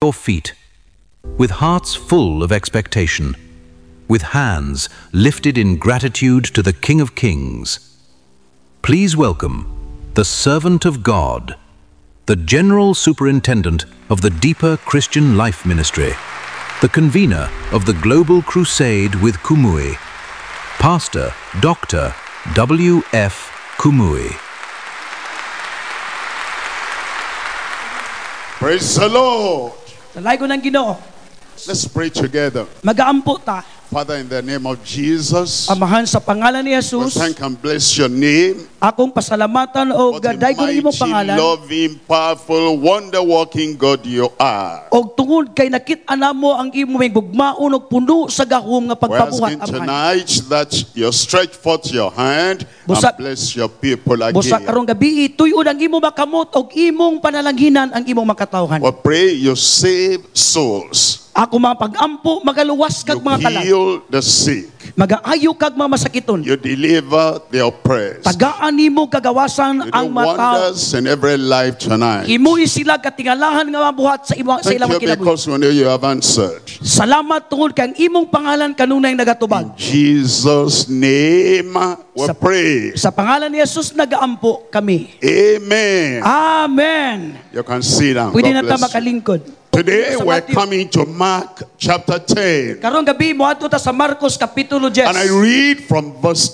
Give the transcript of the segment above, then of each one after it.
your feet, with hearts full of expectation, with hands lifted in gratitude to the King of Kings. Please welcome the servant of God, the General Superintendent of the Deeper Christian Life Ministry, the convener of the Global Crusade with Kumuyi, Pastor Dr. W.F. Kumuyi. Praise the Lord. Salay ko ng Ginoo. Let's pray together. Mag-aampo ta. Father, in the name of Jesus, Amahan sa pangalan ni we Jesus, thank and bless your name. akong pasalamatan o What a gaday ko ng imong mighty, pangalan. loving, powerful, wonder-working God you are. Og tungod kay nakit-an mo ang imong gugmaon og puno sa gahom nga We're asking pagpabuhat, Amahan. tonight that you stretch forth your hand Busa- and bless your people Busa again. karong gabi, tuyo ang imong makamot og imong panalanghinan ang imong makatawhan. We pray you save souls. Ako mga pag-ampo, magaluwas You kag mga kalag. heal the sick. Magaayo kag mga masakiton. You deliver the oppressed. Tagaan nimo kagawasan You do ang mga tao. wonders in every life tonight. Himuhi sila katingalahan nga mabuhat sa sa Thank ilang you kinabuhi. because we know you have answered. Salamat tungod kay ang imong pangalan kanunay nagatubag. In Jesus' name we Sa- pray. Sa pangalan ni Jesus nagaampo kami. Amen. Amen. You can sit down. Pwede na God ta bless you. makalingkod. Today Sa we're Matthew. coming to Mark chapter 10. Karong gabi moadto ta sa Marcos kapitulo 10. And I read from verse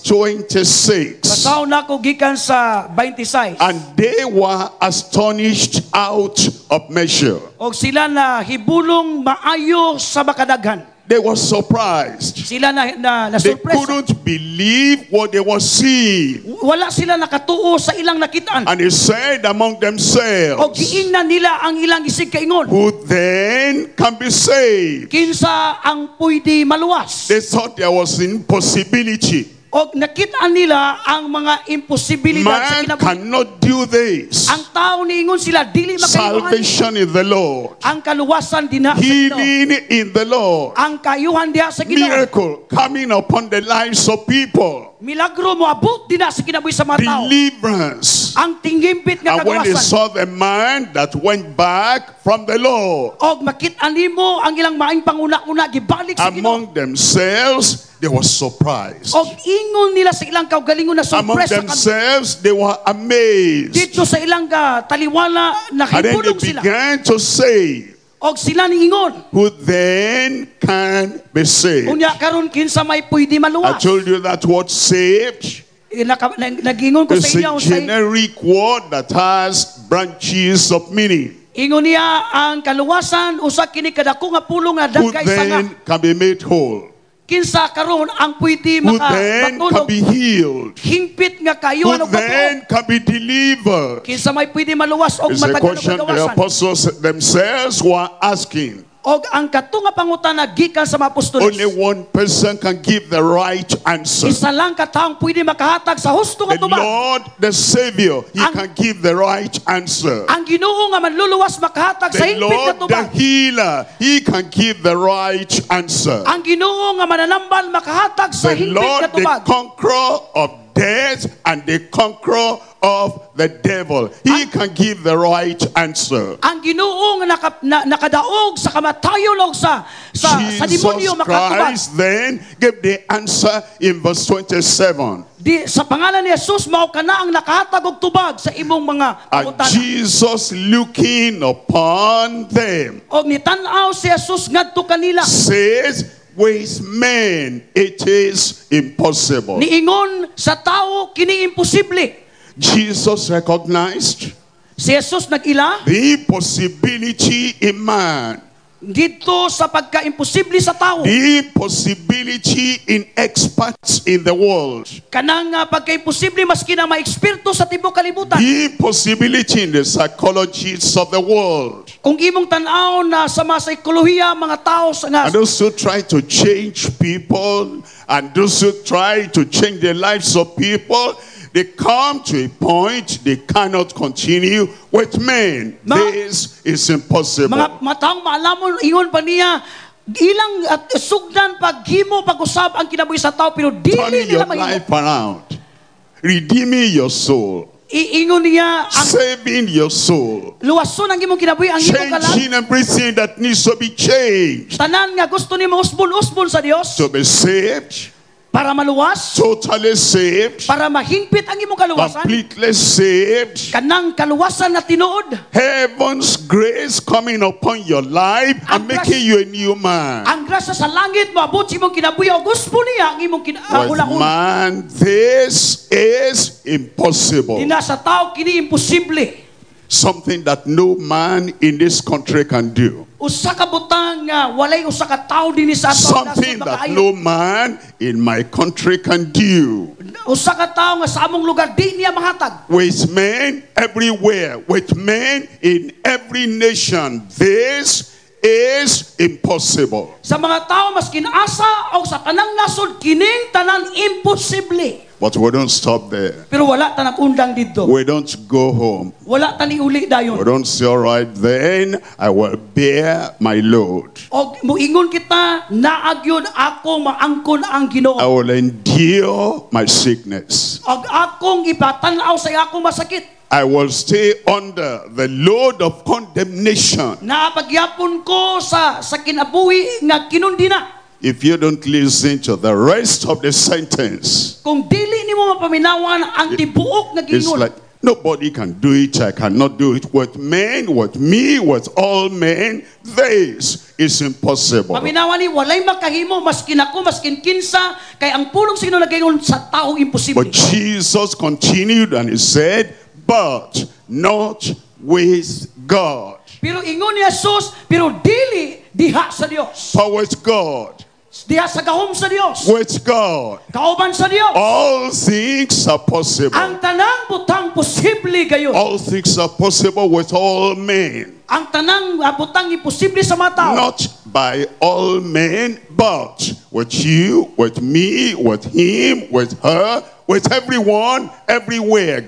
26. Basaw na ko gikan sa 26. And they were astonished out of measure. Og sila na hibulong maayo sa makadaghan. They were surprised. Sila na They surpresa. couldn't believe what they were seeing. Wala sila nakatuo sa ilang nakitaan. And they said among Og themselves, giingnan nila ang ilang isig kaingon. who then can be saved? Kinsa ang pwede maluwas? They thought there was impossibility. Og nakitaan nila ang mga imposibilidad sa Man kinabuhi. cannot do this. Ang tao niingon sila dili makaluhan. Salvation in the Lord. Ang kaluwasan dinha sa Ginoo. Healing in the Lord. Ang kayuhan diha sa Ginoo. Miracle coming upon the lives of people. Milagro moabot dinha sa kinabuhi sa mga tao. Deliverance. Ang tinggimpit nga And when they kagawasan. saw the man that went back from the Lord, Og makit-an nimo ang ilang maing panguna-una gibalik sa Ginoo. among themselves, they were surprised. Og ingon nila sa ilang kaugalingon na Among sorpresa themselves, they were amazed. dito sa ilang taliwala And then they nahibulong sila. began to say, Og sila niingon. who then can be saved? Unya karon kinsa may pwede I maluwas? told you that word saved Nagingon ko is sa inyo a sa generic word that has branches of meaning. ingon niya ang kaluwasan usa kini kadako nga pulong nga Who dagkay sanga. then can be made whole? Kinsa karon ang pwede Who then can makatulog be healed? hingpit nga Who kayuhan og then pagtuo. can be delivered? Kinsa may pwede maluwas og It's a matagal question og the kagawasan. apostles themselves were asking. Og ang katunga pangutana gikan sa mga apostoles. Only one person can give the right answer. Isa lang ka taong pwede makahatag sa husto nga The tubag. Lord, the Savior, He Ang- can give the right answer. Ang Ginoo nga manluluwas makahatag The sa hingpit nga Lord, the tubag. Healer, He can give the right answer. Ang Ginoo nga mananambal makahatag sa The hingpit Lord, nga the tubag. conqueror of death and the conqueror of the devil, He can give the right answer. Ang Ginoo nga nakadaog sa kamatayon og sa Jesus demonyo makatubag. Christ then gave the answer in verse 27. Di sa pangalan ni Jesus mao kana ang nakahatag og tubag sa imong mga And pangutana. Jesus looking upon them Og nitan-aw si Jesus ngadto kanila. says, with men it is impossible. Niingon sa tao kini imposible. Jesus recognized Si Jesus nag-ila the impossibility in man, dito sa pagka-imposible sa tao. the impossibility in experts in the world, Kanang pagka-imposible maski na ma-eksperto sa tibok kalibutan. the impossibility in the psychologists of the world, Kung imong tan-aw na sa mga psikolohiya mga tao sa nga and those who try to change people, and those who try to change the lives of people, they come to a point they cannot continue with men. This is impossible. mga taong maalamon ingon pa niya ilang at sugdan paghimo pag-usab ang kinabuhi sa tao pero dili Turning your nila mahimo. life around, redeeming your soul, Iingon niya ang saving your soul, luwason ang imong kinabuhi, ang imong kalag. changing everything that needs to be changed, Tanan nga gusto nimo usbon-usbon sa Dios to be saved, para maluwas, totally saved, para mahingpit ang imong kaluwasan. completely saved. Kanang kaluwasan na tinuod. Heaven's grace coming upon your life and Ang making you a new man. Ang grasya sa langit moabot sa imong kinabuhi ug usbon niya ang imong With hulahon. man, this is impossible. Dina sa tao kini imposible. Something that no man in this country can do. Usa ka butang nga walay usa ka tawo dinhi sa ato Something that no man in my country can do. Usa ka tawo nga sa among lugar di niya mahatag. With men everywhere, with men in every nation, this is impossible. Sa mga tawo maskin asa o sa tanang nasod kining tanan imposible. But we don't stop there. Pero wala ta nag-undang didto. We don't go home. Wala ta ni uli We dayon. don't say, all right, then I will bear my load. Og muingon kita naagyon akong maangkon ang I Ginoo. will endure my sickness. Og akong ipatan-aw sa akong masakit. I will stay under the load of condemnation. Naapagyapon ko sa kinabuhi nga kinundi na. If you don't listen to the rest of the sentence, Kung dili nimo mapaminawan ang tibuok nga it's gingon. like nobody can do it. I cannot do it. With men, with me, with all men, this is impossible. Paminawan ni walay makahimo maskin ako maskin kinsa kay ang pulong sa Ginoo nagaingon sa taong imposible. But Jesus continued and he said, but not with God. Pero ingon ni Jesus, pero dili diha sa Dios. But with God. Diha sa gahom sa Dios. With God. Kauban sa Dios. All things are possible. Ang tanang butang posible gayon. All things are possible with all men. Ang tanang butang imposible sa mga tao. Not by all men, but with you, with me, with him, with her, with everyone, everywhere.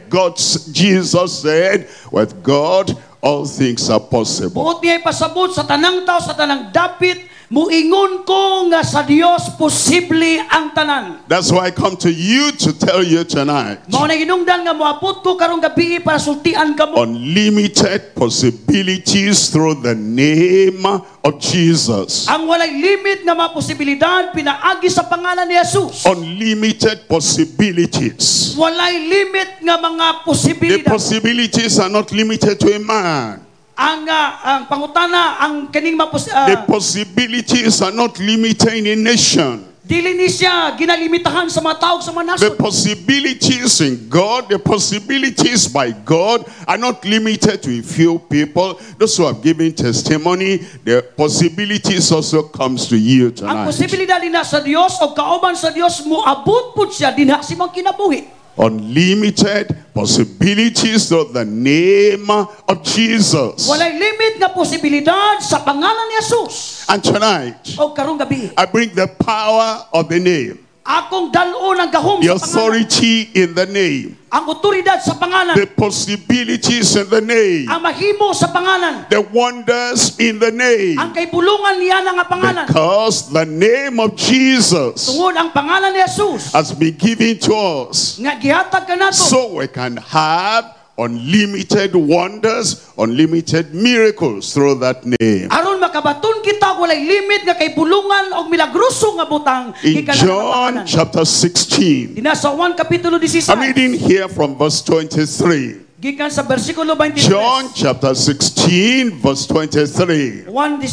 Jesus said, with God, all things are possible. Buot niya ipasabot sa tanang tao, sa tanang dapit, muingon ko nga sa Dios posible ang tanan. That's why I come to you to tell you tonight. Mao na hinungdan nga moabot ko karong gabi para sultian kamo. Unlimited possibilities through the name of Jesus. Ang walay limit nga mga posibilidad pinaagi sa pangalan ni Jesus. Unlimited possibilities. Walay limit nga mga The posibilidad. possibilities are not limited to a man. Ang pangutana, ang kaning The possibilities are not limited in a nation. dili ni siya ginalimitahan sa mga tao sa mga The nasod. possibilities in God, the possibilities by God are not limited to a few people. Those who have given testimony, the possibilities also comes to you Ang tonight. posibilidad din sa Dios o kauban sa Dios moabot pud siya dinha sa mga kinabuhi. Unlimited possibilities through the name of Jesus. Walay limit nga posibilidad sa pangalan ni Jesus. And tonight, O karong gabi, I bring the power of the name, akong dalo ng gahom the sa pangalan. authority in the name, Ang otoridad sa pangalan. the possibilities in the name, Ang mahimo sa pangalan. the wonders in the name. Ang kaibulungan niya nga pangalan. Because the name of Jesus Tungod ang pangalan ni Jesus has been given to us, nga gihatag kanato. so we can have unlimited wonders, unlimited miracles through that name. Aron makabaton kita walay limit nga kaibulungan og milagroso nga butang In gikan sa John pangalan. chapter 16, Dina sa 1 kapitulo 16. I'm reading here from verse 23. Gikan sa bersikulo 23. John chapter 16, verse 23.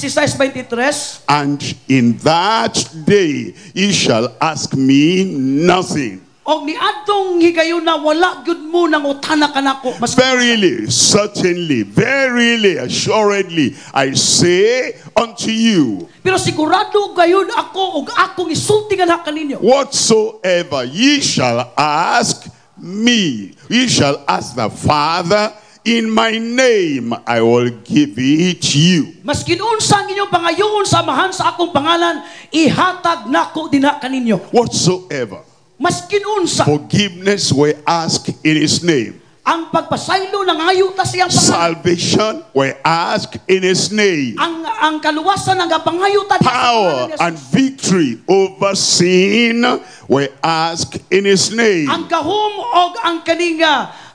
1:16-23. And in that day ye shall ask me nothing. Og niadtong higayon na wala gyud mo nang utana kanako. Mas Verily, certainly, verily, assuredly, I say unto you, pero sigurado gayon ako og akong isulti nga kaninyo. whatsoever ye shall ask me, ye shall ask the Father in my name, I will give it you. Maskin unsa ang inyong pangayoon samahan sa akong pangalan, ihatag nako dinha kaninyo. Whatsoever. Maskin unsa Forgiveness we ask in his name. ang pagpasaylo ng ayuta siyang pangalan. Salvation we ask in his name. Ang kaluwasan ng pangayuta Power and victory over sin we ask in his name. ang gahom og ang kaninga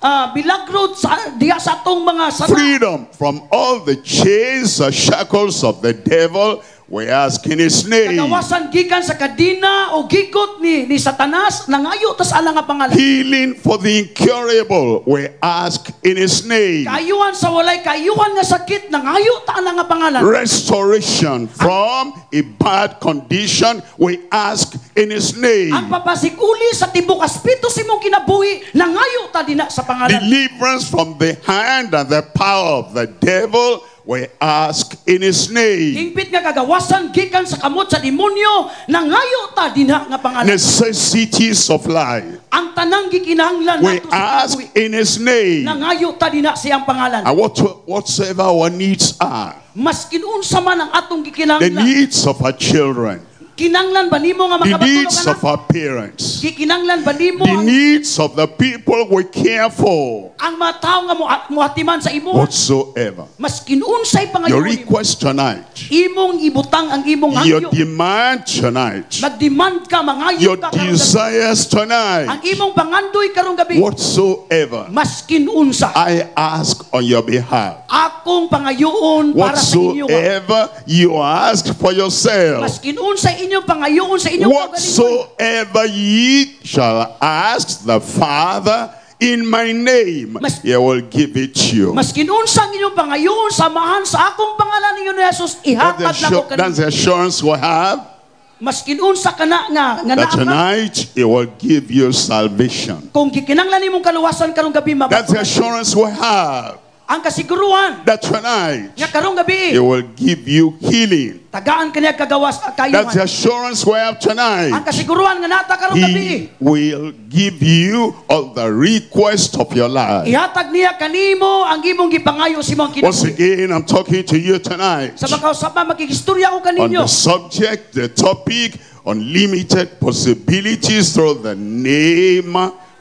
bilagrod sa diha sa atong mga sana. Freedom from all the chains or shackles of the devil, we ask in His name. Kagawasan gikan sa kadina o gigot ni Satanas, nangayo ta sa ala nga pangalan. Healing for the incurable, we ask in His name. Kaayuhan sa walay kaayuhan nga sakit, nangayo ta ala nga pangalan. Restoration from a bad condition, we ask in His name. Ang papasikuli sa tibok aspeto si mong kinabuhi, nangayo ta dina sa pangalan. Deliverance from the hand and the power of the devil, we ask in His name. Hingpit nga kagawasan gikan sa kamot sa demonyo, nangayo ta dinha nga pangalan. Necessities of life, Ang tanang gikinahanglan we nato sa ask kinabuhi, in His name. nangayo ta dinha siyang pangalan. And whatsoever our needs are, Maskin unsa man ang atong the gikinahanglan. needs of our children, Kinanglan ba nimo nga the makapatulog needs anak? of our parents, Gikinanglan ba nimo the ang, needs of the people we care for, ang mga tao nga muhatiman sa imo? whatsoever. Maskin unsay Your pangayon nimo. request tonight, Imong ibutang ang imong your hangyo. demand tonight, Mag-demand ka, mangayo your ka karong gabi. desires Ang tonight, imong pangandoy karong gabi. whatsoever, Maskin unsa. I ask on your behalf. Akong pangayoon para sa inyo. Whatsoever you ask for yourself, Maskin unsa inyong pangayoon sa inyong kaugalingon. whatsoever ye shall ask the Father in my name, He will give it you. Maskin unsa ang inyong pangayoon samahan sa akong pangalan ninyo ni Jesus, ihatag na ko That's the kanimo. assurance we have Maskin unsa kana nga that naa ka, tonight He will give you salvation. kung gikinanglan nimong kaluwasan karong gabi That's the mabatunan. assurance we have Ang kasiguruhan that tonight nga karong gabi He will give you healing. tagaan kaniya kagawas That's the kayuhan. assurance we have Ang tonight. kasiguruhan nga nata karong gabi He will give you all the request of your life. ihatag niya kanimo ang imong gipangayo si mong Once kinabuhi. again, I'm talking to you tonight Sa makausapa magkikistorya ko on kaninyo. the subject, the topic, unlimited possibilities through the name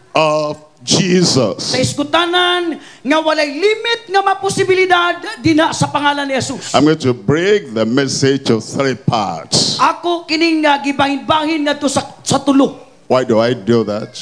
of Sa Jesus. iskutanan nga walay limit nga maposibilidad dina sa pangalan ni Jesus. I'm going to break the message of 3 parts. Ako kining gibahin-bahin ngadto sa tulo. Why do I do that?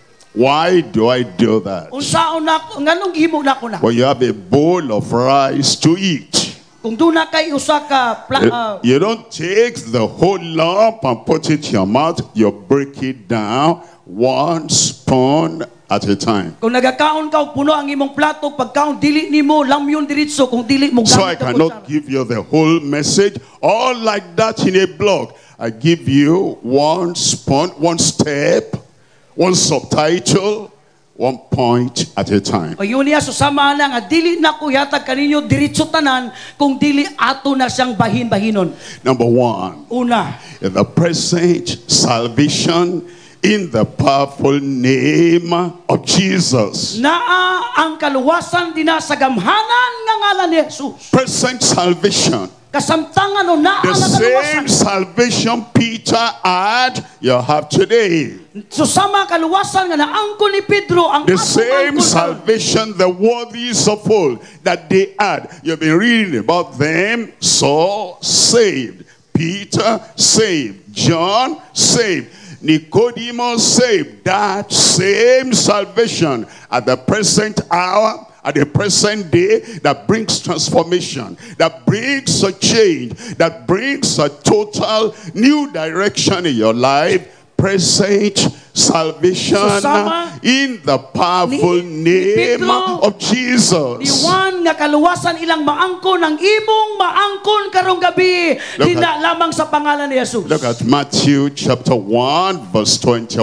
Why do I do that? Unsaon na nganong gihimo na ko na. When you have a bowl of rice to eat, Kung duna kay usa ka you don't take the whole lump and put it in your mouth. You break it down 1 spoon at a time. kung nagakaon ka og puno ang imong plato, pagkaon dili nimo lamyon diretso kung dili mo So I gamit ang cannot kutsara. give you the whole message all like that in a block. I give you 1 spoon, 1 step, 1 subtitle, 1 point at a time. O yun niya, susama na nga, dili na ko yatag kaninyo diretso tanan kung dili ato na siyang bahin-bahinon. Number 1, Una, in the present salvation in the powerful name of Jesus. naa ang kaluwasan dina sa gamhanan nga ngalan ni Jesus. Present salvation. Kasamtangan o naa The ang kaluwasan. same salvation Peter had, you have today. Susama kaluwasan nga naangkon ni Pedro ang The atong same angkon. salvation the worthies of old that they had. You've been reading about them. Saul saved, Peter saved, John saved, Nicodemus saved. That same salvation at the present hour, at the present day, that brings transformation, that brings a change, that brings a total new direction in your life. Present salvation Susama in the powerful ni name Pedro, of Jesus. Ni Juan nga kaluwasan ilang maangkon ang imong maangkon karong gabi Look dina lamang sa pangalan ni Jesus. Look at Matthew chapter 1 verse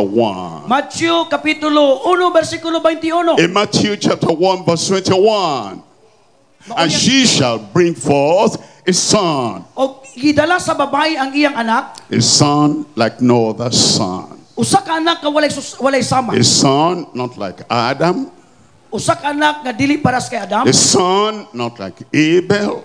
21. Matthew kapitulo 1 bersikulo 21. In Matthew chapter 1 verse 21. And she shall bring forth a son. O gidala sa babae ang iyang anak, A son like no other son. usa ka anak nga walay sama. A son not like Adam. Usa ka anak nga dili paras kay Adam. A son not like Abel.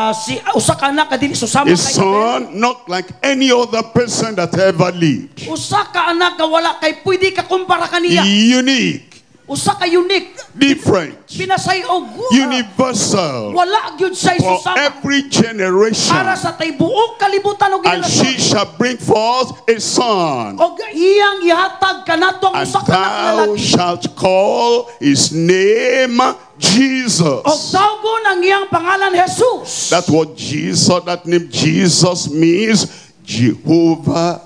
Usa ka anak nga dili susama A kay Abel. son not like any other person that ever lived. Usa ka anak nga wala kay pwede ka kumpara kaniya. Unique. Usa ka unique. different, Pinasay og universal, wala gyud say for susama. every generation. Para sa tibuok kalibutan og And she ginalason. shall bring forth a son, Og iyang ihatag kanato ang and usa ka thou lalaki. shalt call his name Og Jesus. tawgon ang iyang pangalan Jesus. That's what Jesus, that name Jesus means Jehovah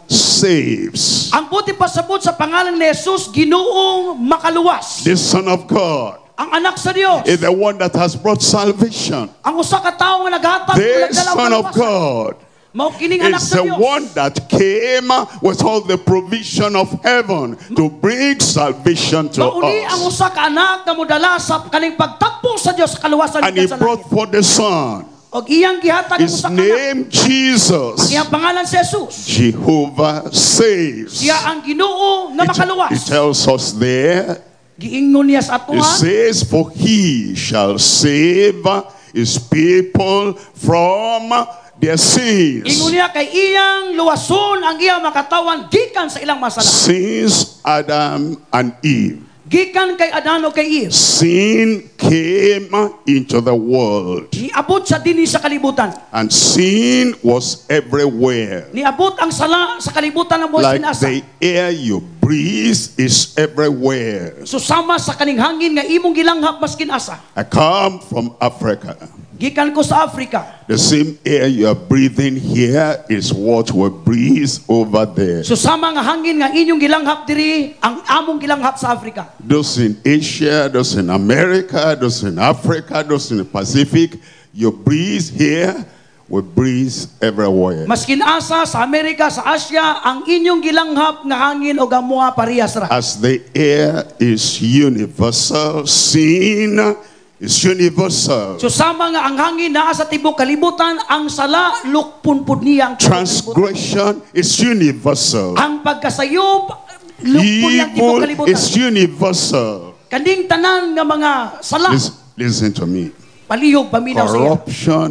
saves. Ang buti pasabot sa pangalan ni Jesus, Ginoong makaluwas. The Son of God Ang anak sa Dios. is the one that has brought salvation. Ang usa ka tawo nga naghatag The nagdalaw Son of kaluwasan. God Mao kining anak is sa the Dios. one that came with all the provision of heaven to bring salvation to Mauni ang us. usa ka anak nga modala sa kaning pagtakpo sa Dios sa kaluwasan And he gikan sa brought langit. forth the Son. Og iyang gihatag ang His usa ka anak. name Jesus. Iyang pangalan si Jesus. Jehovah saves. Siya ang Ginoo nga It makaluwas. tells us there, Giingon niya sa it atuhan. says, for he shall save his people from their Ingon sins. niya kay iyang luwason ang iyang makatawan gikan sa ilang masala. Since Adam and Eve, Gikan kay Adan o kay Eve. sin came into the world, Niabot sa dinhi sa kalibutan. and sin was everywhere. Niabot ang sala sa kalibutan ng buhay Like sinasa. the air you breathe is everywhere. Susama sa kaning hangin nga imong gilanghap maskin asa. I come from Africa. Gikan ko sa Africa. The same air you are breathing here is what we breathe over there. Susama nga hangin nga inyong gilanghap diri ang among gilanghap sa Africa. Those in Asia, those in America, those in Africa, those in the Pacific, you breathe here, we breathe everywhere. Maskin asa sa Amerika, sa Asia, ang inyong gilanghap nga hangin o gamuha parehas ra. As the air is universal, sin is universal. Susama nga ang hangin naa sa tibok kalibutan, ang sala lukpunpud niya ang tibok kalibutan. Transgression is universal. Ang pagkasayop lukpun niya ang tibok Evil kalibutan. is universal. Kanding tanan nga mga sala Listen to me. palihog paminaw sa iya. Corruption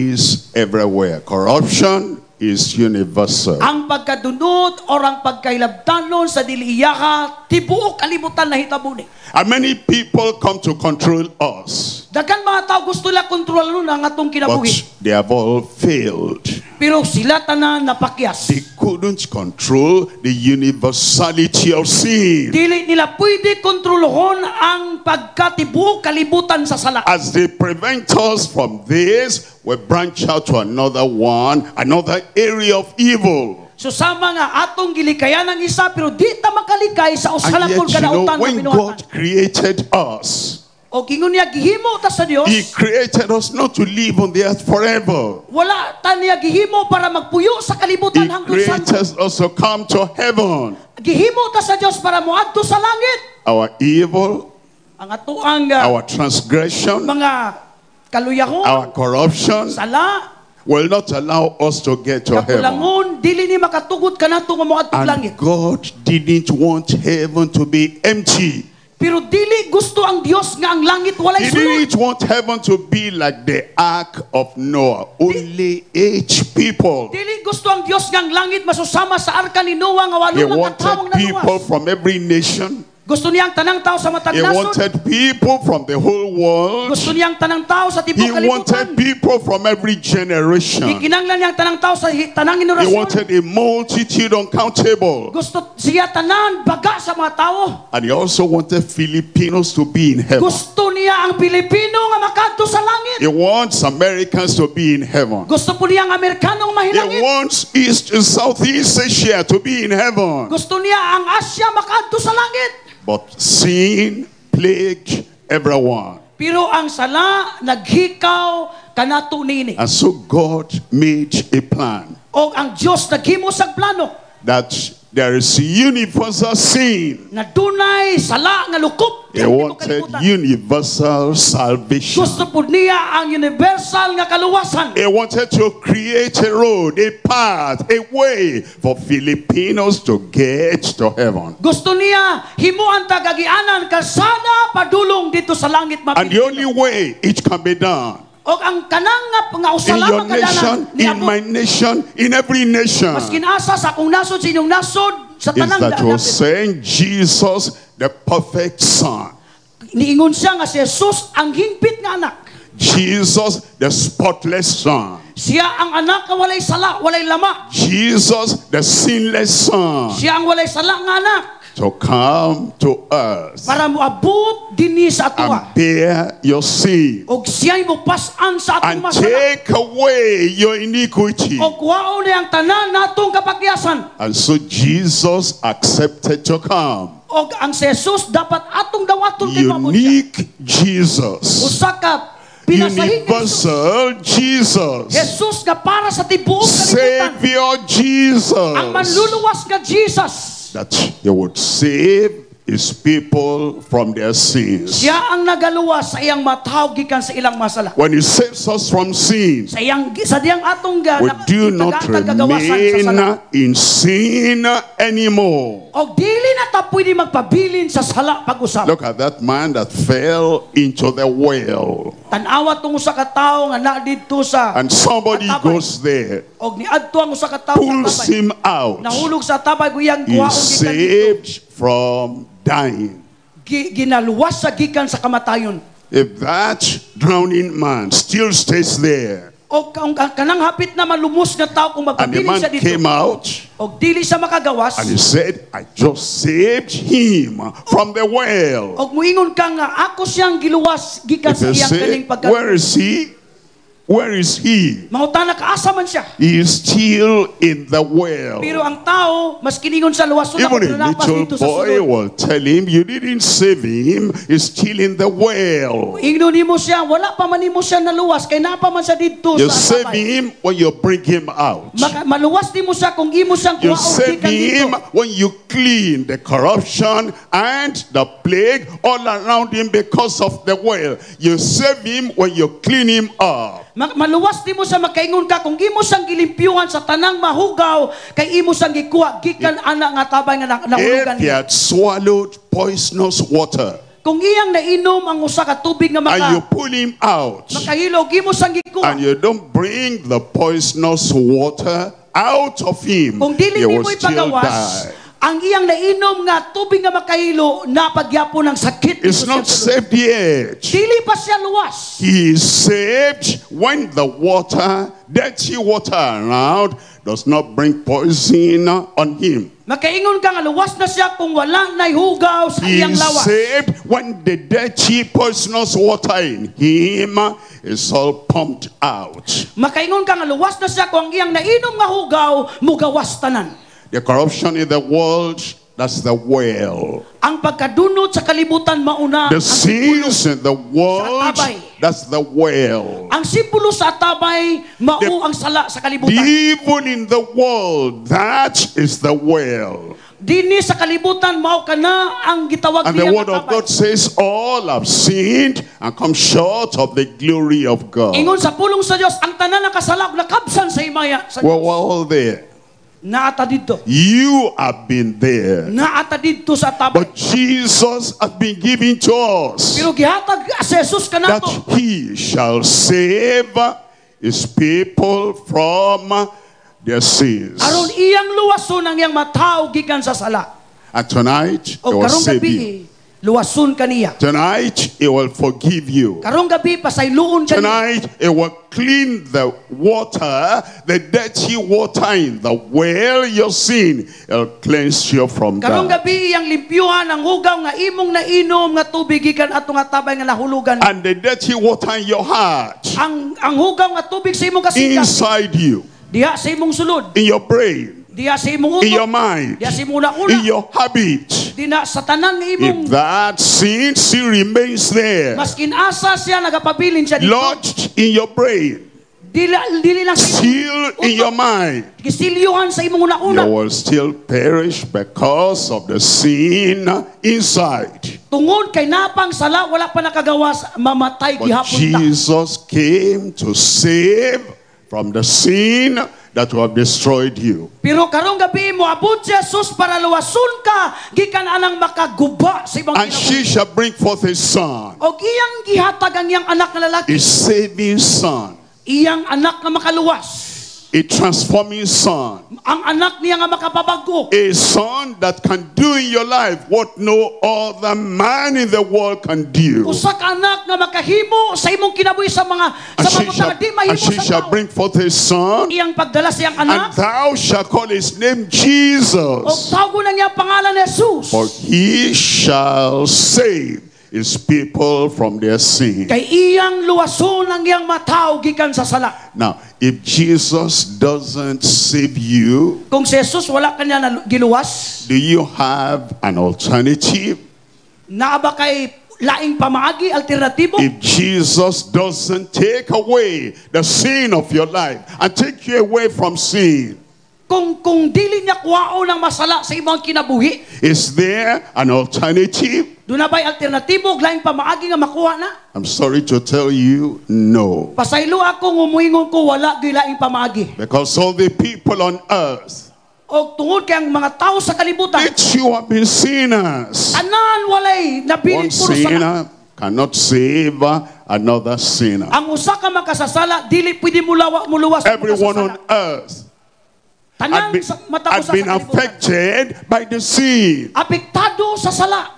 is everywhere. Corruption is universal. Ang pagkadunot o ang pagkailabtanon sa dili iyaka tibuok kalibutan na hitabo ni. And many people come to control us, Daghang mga tao gusto nila kontrolon ang atong but kinabuhi. they have all failed. Pero sila tanan napakyas. They couldn't control the universality of sin. Dili nila pwede kontrolohon ang pagkatibuok kalibutan sa sala. As they prevent us from this, we branch out to another one, another area of evil. So sama nga atong gilikayan ang isa pero di ta makalikay sa And usalang yet, kung kadautan nga when binuhatan. God created us, O gingon niya gihimo ta sa Dios. He created us not to live on the earth forever. Wala ta niya gihimo para magpuyo sa He kalibutan hangtod sa created us to come to heaven. gihimo ta sa Dios para moadto sa langit. Our evil, Ang atuang our transgression, mga kaluyahon, our corruption sala, will not allow us to get to heaven. kakulangon, dili ni makatugod kanato nga moadto langit. And God didn't want heaven to be empty. Pero dili gusto ang Dios nga ang langit walay He sulod. didn't want heaven to be like the ark of Noah. Only 8 people. Dili gusto ang Dios nga ang langit masusama sa arka ni Noah nga He walo nga katawang wanted people naluwas. from every nation. Gusto niya ang tanang tao sa matag He nasod. wanted people from the whole world. Gusto niya ang tanang tao sa He tibok wanted kalibutan. people from every generation. Gikinanglan niya ang tanang tao sa tanang He henerasyon. wanted a multitude uncountable. Gusto siya tanan baga sa mga tao. And he also wanted Filipinos to be in heaven. Gusto niya ang Pilipino nga makadto sa langit. He wants Americans to be in heaven. Gusto po niya ang Amerikanong He mahilangit. wants East and Southeast Asia to be in heaven. Gusto niya ang Asya makadto sa langit. But sin plagued everyone. Pero ang sala naghikaw kanato nini. And so God made a plan O ang Dios naghimo sa plano that there is universal sin. na dunay sala nga lukop. He wanted universal salvation. Gusto po niya ang universal nga kaluwasan. He wanted to create a road, a path, a way for Filipinos to get to heaven. Gusto niya himuan tagagianan kalsada padulong dito sa langit And the only way it can be done O ang kanang nga in usala your nation, magadanan in my nation, in every nation, maskin asa sa akong nasod sa inyong nasod sa is tanang that you're dapit. saying Jesus, the perfect Son, Niingon siya nga si Jesus ang hingpit nga anak. Jesus, the spotless Son. Siya ang anak nga walay sala, walay lama. Jesus, the sinless Son. Siya ang walay sala nga anak. To come to us Para moabot dinhi sa and atoa. bear your sin. Og siya'y mopas-an sa atong And masala. take away your iniquity. Og kuwaon niya ang tanan natong kapakyasan. And so Jesus accepted to come. Og ang si Jesus dapat atong dawaton kay maabot siya. Unique Jesus. Usa ka pinasahig nga Jesus. Universal Jesus. Jesus nga para sa tibuok kalibutan. Savior Jesus. Ang manluluwas nga Jesus. That he would save his people from their sins. Siya ang nagaluwas sa iyang matawag gikan sa ilang masala. When he saves us from sin, Sa diyang atong we do not remain in sin anymore. Og dili na ta pwede magpabilin sa sala pag-usap. Look at that man that fell into the well. Tanawa tong usa ka tawo nga na didto sa And somebody atabay. goes there, Og niadto ang usa ka tawo pulls sa tabay. him out. Nahulog sa tabay kuyang He's kuwaon gikan dito. saved from dying. Ginaluwas sa gikan sa kamatayon. If that drowning man still stays there, Og kanang hapit na malumos nga tawo kung and the magpabilin man siya dito. came out, Og dili siya makagawas. and he said, I just saved him from the well. Og muingon ka nga ako siyang giluwas gikan If sa you iyang say, kaning where pagka. is he? Where is he? Mangutana ka asa man siya. He is still in the well. Pero ang tao mas kiningon sa luwason na Even a napas little dito sa boy sulod. will tell him, you didn't save him, he's still in the well. Ingno nimo siya, wala pa man nimo siya naluwas kay naa pa man siya didto You sa save tabay. him when you bring him out. Maluwas nimo siya kung imo siyang You kuwaon save gikan him dito. when you clean the corruption and the plague all around him because of the well. You save him when you clean him up. Maluwas nimo siya makaingon ka kung imo siyang gilimpyuhan sa tanang mahugaw kay imo siyang gikuha gikan ana nga tabay nga nahulugan If he niya. had swallowed poisonous water Kung iyang nainom ang usa ka tubig nga and you pull him out makahilog imo siyang gikuha. and you don't bring the poisonous water out of him, Kung dili he will nimo still ipagawas, die. ang iyang nainom nga tubig nga makahilo napagyapon ng sakit. It's dito not sa sulod. saved yet. Dili pa siya luwas. He is saved when the water, dirty water around, does not bring poison on him. Makaingon ka nga luwas na siya kung wala na'y hugaw sa He iyang is lawas. saved when the dirty, poisonous water in him is all pumped out. Makaingon ka nga luwas na siya kung ang iyang nainom nga hugaw mugawas tanan. The corruption in the world, that's the well. Ang pagkadunot sa kalibutan mauna The ang simbolo. sins in the world, atabay. that's the well. Ang simbolo sa atabay mao ang sala sa The kalibutan. evil in the world, that is the well. Dinhi sa kalibutan mao kana ang gitawag And the niya word nga of atabay. God says, all have sinned and come short of the glory of God. Ingon sa pulong sa Dios ang tanan ng kasala ug nakabsan sa himaya sa Well, we're all there. naata didto. You have been there. Naata didto sa atabay. But Jesus has been given to us Pero gihatag si Jesus that kanato. he shall save his people from their sins. Aron iyang luwason ang iyang mataw gikan sa sala. And tonight, he O will karong save you. gabi luwason kaniya. Tonight, he will forgive you. Karong gabi pasayloon kaniya. Tonight, it will clean the water, the dirty water in the well, your sin. It'll cleanse you from Karong that. gabi iyang limpyuhan ang hugaw nga imong nainom nga tubig gikan atong atabay nga nahulugan. And the dirty water in your heart, Ang hugaw nga tubig sa imong kasikas. inside you, Diha sa imong sulod. in your brain, Diha sa imong in your utok. mind, Diha sa imong una-una. in your habit. Dina sa tanan nga imong If that sin still remains there, maskin asa siya nagapabilin siya dito. lodged in your brain, Dili lang sa imong still in your mind, gisilyuhan sa imong you una-una. will still perish because of the sin inside. Tungod kay napang sala wala pa nakagawas mamatay But gihapon ta. Jesus came to save from the sin that will have destroyed you. Pero karong gabi mo abot si Jesus para luwason ka gikan anang makaguba sa ibang And she kinabuhi. shall bring forth a son, Og iyang gihatag ang iyang anak na a lalaki. saving son. Iyang anak na makaluwas. A transforming son. Ang anak niya nga makapabago. A son that can do in your life what no other man in the world can do. Usa ka anak nga makahimo sa imong kinabuhi sa mga di mahimo And she sa shall tao. bring forth a son, Iyang pagdala sa iyang and anak. thou shalt call his name O Jesus. tawgon na niya ang pangalan ni Jesus. For he shall save his people from their sin. Kay iyang luwason ang iyang mataw gikan sa sala. Now, if Jesus doesn't save you, Kung si Jesus wala kanya na giluwas, do you have an alternative? naa ba kay laing pamaagi, alternatibo? If Jesus doesn't take away the sin of your life and take you away from sin, Kung dili niya kuwao ng masala sa imong kinabuhi, is there an alternative? doon na ba'y alternatibo, laing pamaagi nga makuha na? I'm sorry to tell you, no. Pasaylo ako, ngumuingon ko, wala gilaing pamaagi. Because all the people on earth, O tungod kay ang mga tao sa kalibutan, each you have been sinners. tanan walay One nabilin puro sala. sinner cannot save another sinner. Ang usa ka makasasala, dili pwede muluwas. Everyone on earth Tanan had matapos sa been kalibutan. affected by the sin. Apektado sa sala.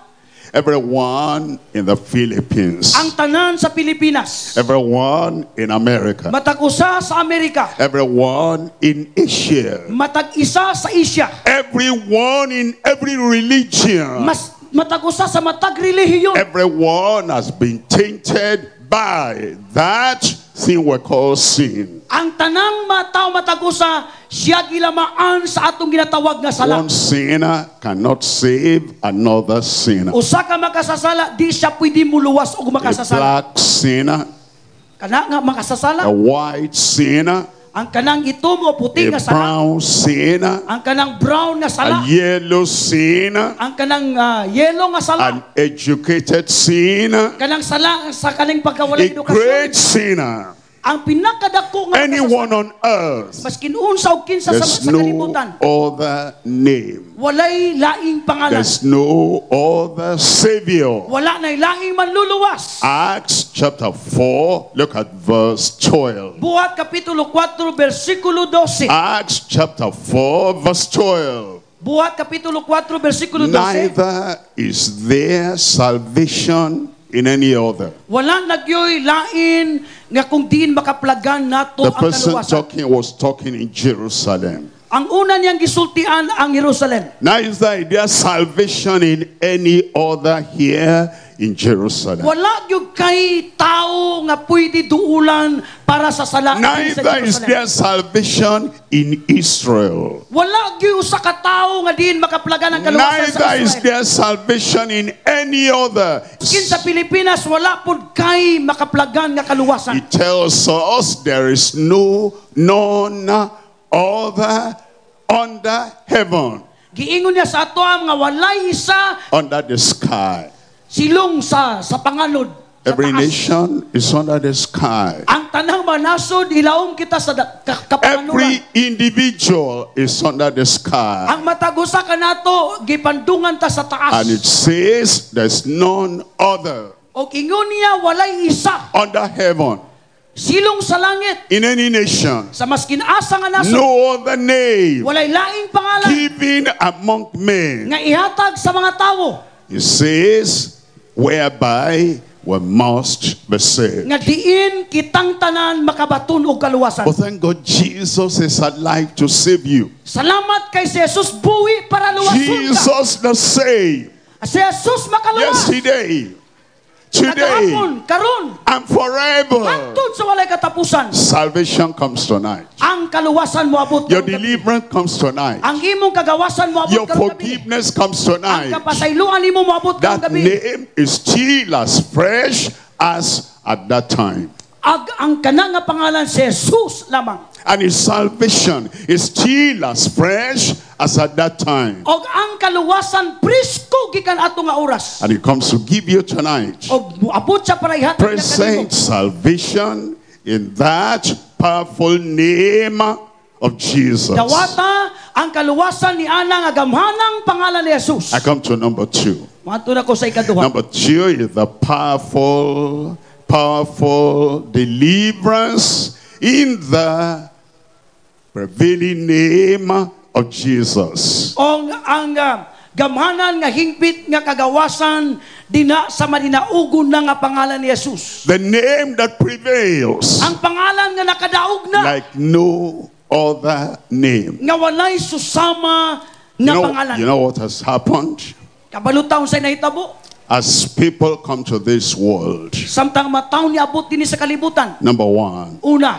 Everyone in the Philippines, Ang tanan sa Pilipinas. everyone in America, Matag usa sa Amerika. everyone in Asia, Matag isa sa Asia. everyone in every religion, Matag usa sa matag relihiyon. everyone has been tainted by that thing we call sin. Ang tanang mataw matag usa siya gilamaan sa atong ginatawag nga sala. One sinner cannot save another sinner. Usa ka makasasala, di siya pwede muluwas o A makasasala. black sinner, Kana nga makasasala, a white sinner, ang kanang itom o puti a nga sala, brown sinner, ang kanang brown nga a sala, yellow sinner, ang kanang yellow nga sala, an educated sinner, kanang sala sa kaning a pagkawalay great edukasyon. sinner. Ang pinakadako nga Anyone makasasala, on earth, maskin unsa og kinsa sa there's no kalibutan, other name. walay laing pangalan, There's no other Savior. wala nay laing manluluwas. Acts chapter 4, look at verse 12. Buhat kapitulo 4 bersikulo 12. Acts chapter 4, verse 12. Buhat kapitulo 4 bersikulo 12. Neither is there salvation in any other. Wala nagyoy lain nga kung diin makaplagan nato The ang person kaluwasan. was talking in Jerusalem. Ang una niyang gisultian ang Jerusalem. Neither is there salvation in any other here in Jerusalem. Wala gyud kay tao nga pwede duulan para sa sala sa Neither is Jerusalem. there salvation in Israel. Wala gyud usa ka tao nga diin makaplagan ang kaluwasan sa Neither is Israel. there salvation in any other. Skin sa Pilipinas wala pud kay makaplagan nga kaluwasan. It tells us there is none other under heaven, Giingon niya sa ato nga walay isa under the sky. silong sa panganod. Sa Every taas. nation is under the sky. Ang tanang manasod ilawom kita sa kapanganuran. Every individual is under the sky. Ang matagusa ka nato gipandungan ta sa taas. And it says there's none other O ingon niya walay isa under heaven, silong sa langit in any nation, sa maskin asa nga nasod. no other name Walay laing pangalan given among men. nga ihatag sa mga tawo It says, whereby we must be saved. nga diin kitang tanan makabaton og kaluwasan. But thank God Jesus is alive to save you. Salamat kay si Jesus buhi para luwason ka. Jesus the same Si Jesus makaluwas. yesterday, today, Kagahapon, karon, and forever. hangtod sa walay katapusan. Salvation comes tonight. Ang kaluwasan mo abot Your karong gabi. deliverance comes tonight. Ang imong kagawasan mo abot Your karong gabi. forgiveness comes Ang tonight. kapasayloan nimo mo abot karong That gabi. name is still as fresh as at that time. Ang kanang nga pangalan si Jesus lamang. And his salvation is still as fresh as at that time. Og ang kaluwasan presko gikan ato nga oras. And he comes to give you tonight Og abot sa para ihatag niya present kanimo. salvation in that powerful name of Jesus. Dawata ang kaluwasan ni ana nga gamhanang pangalan ni Jesus. I come to number 2. Mato na ko sa ikaduha. Number 2 is the powerful deliverance in the prevailing name of Jesus. O ang gamhanan nga hingpit nga kagawasan dina sa madinaugon na nga pangalan ni Jesus. The name that prevails Ang pangalan nga nakadaog na like no other name. nga walay susama nga pangalan. You know what has happened? Kabalutaw sa nahitabo. As people come to this world, Samtang mataw ni abot din sa kalibutan. number one, Una,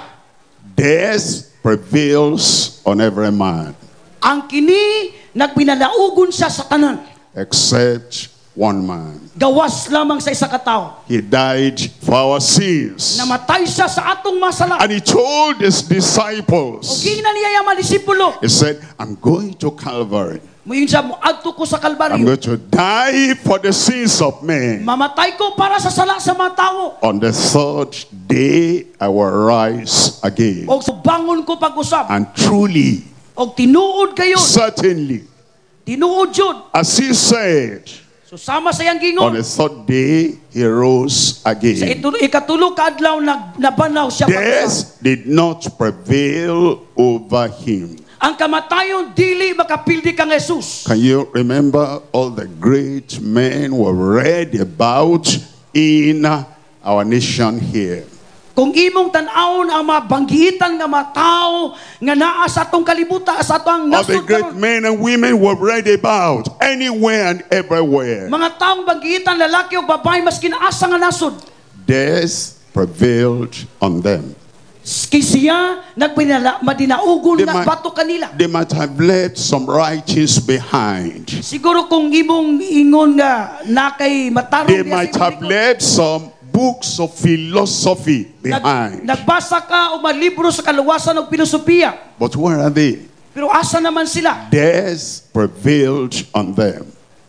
death prevails on every man ang kini nagpinalaugon siya sa tanan. except one man. Gawas lamang sa isa ka tao. He died for our sins. Namatay siya sa atong masala. And he told his O disciples, gina niya yung mga disipulo. he said, I'm going to Calvary. Muyon siya mo adto ko sa I'm Kalbaryo. going to die for the sins of men. Mamatay ko para sa sala sa mga tao. On the third day, I will rise again. O bangon ko pag-usap. And truly, O tinuod kayo. certainly, Tinuod yun. as he said, So sama sa iyang on gingon. the third day, he rose Sa again. ikatulo ka adlaw nabanaw siya pag-usap. Death did not prevail over him. Ang kamatayon dili makapildi kang Jesus. Can you remember all the great men we read about in our nation here? Kung imong tan-awon ang mga banggitan nga mga tao nga naa sa atong kalibutan, sa atong All the nasod great karon. men and women we read about anywhere and everywhere. Mga taong banggitan, lalaki o babae, maski asa nga nasod. Death prevailed on them. Siya madinaugon They nga might- bato kanila. They might have left some writings behind. Siguro kung imong ingon nga nakay matarong They diya might sa have imong likod. left some books of philosophy behind. Nagbasa ka o mga libro sa kaluwasan ng filosofiya. But where are they? Pero asa naman sila? Death prevailed on them.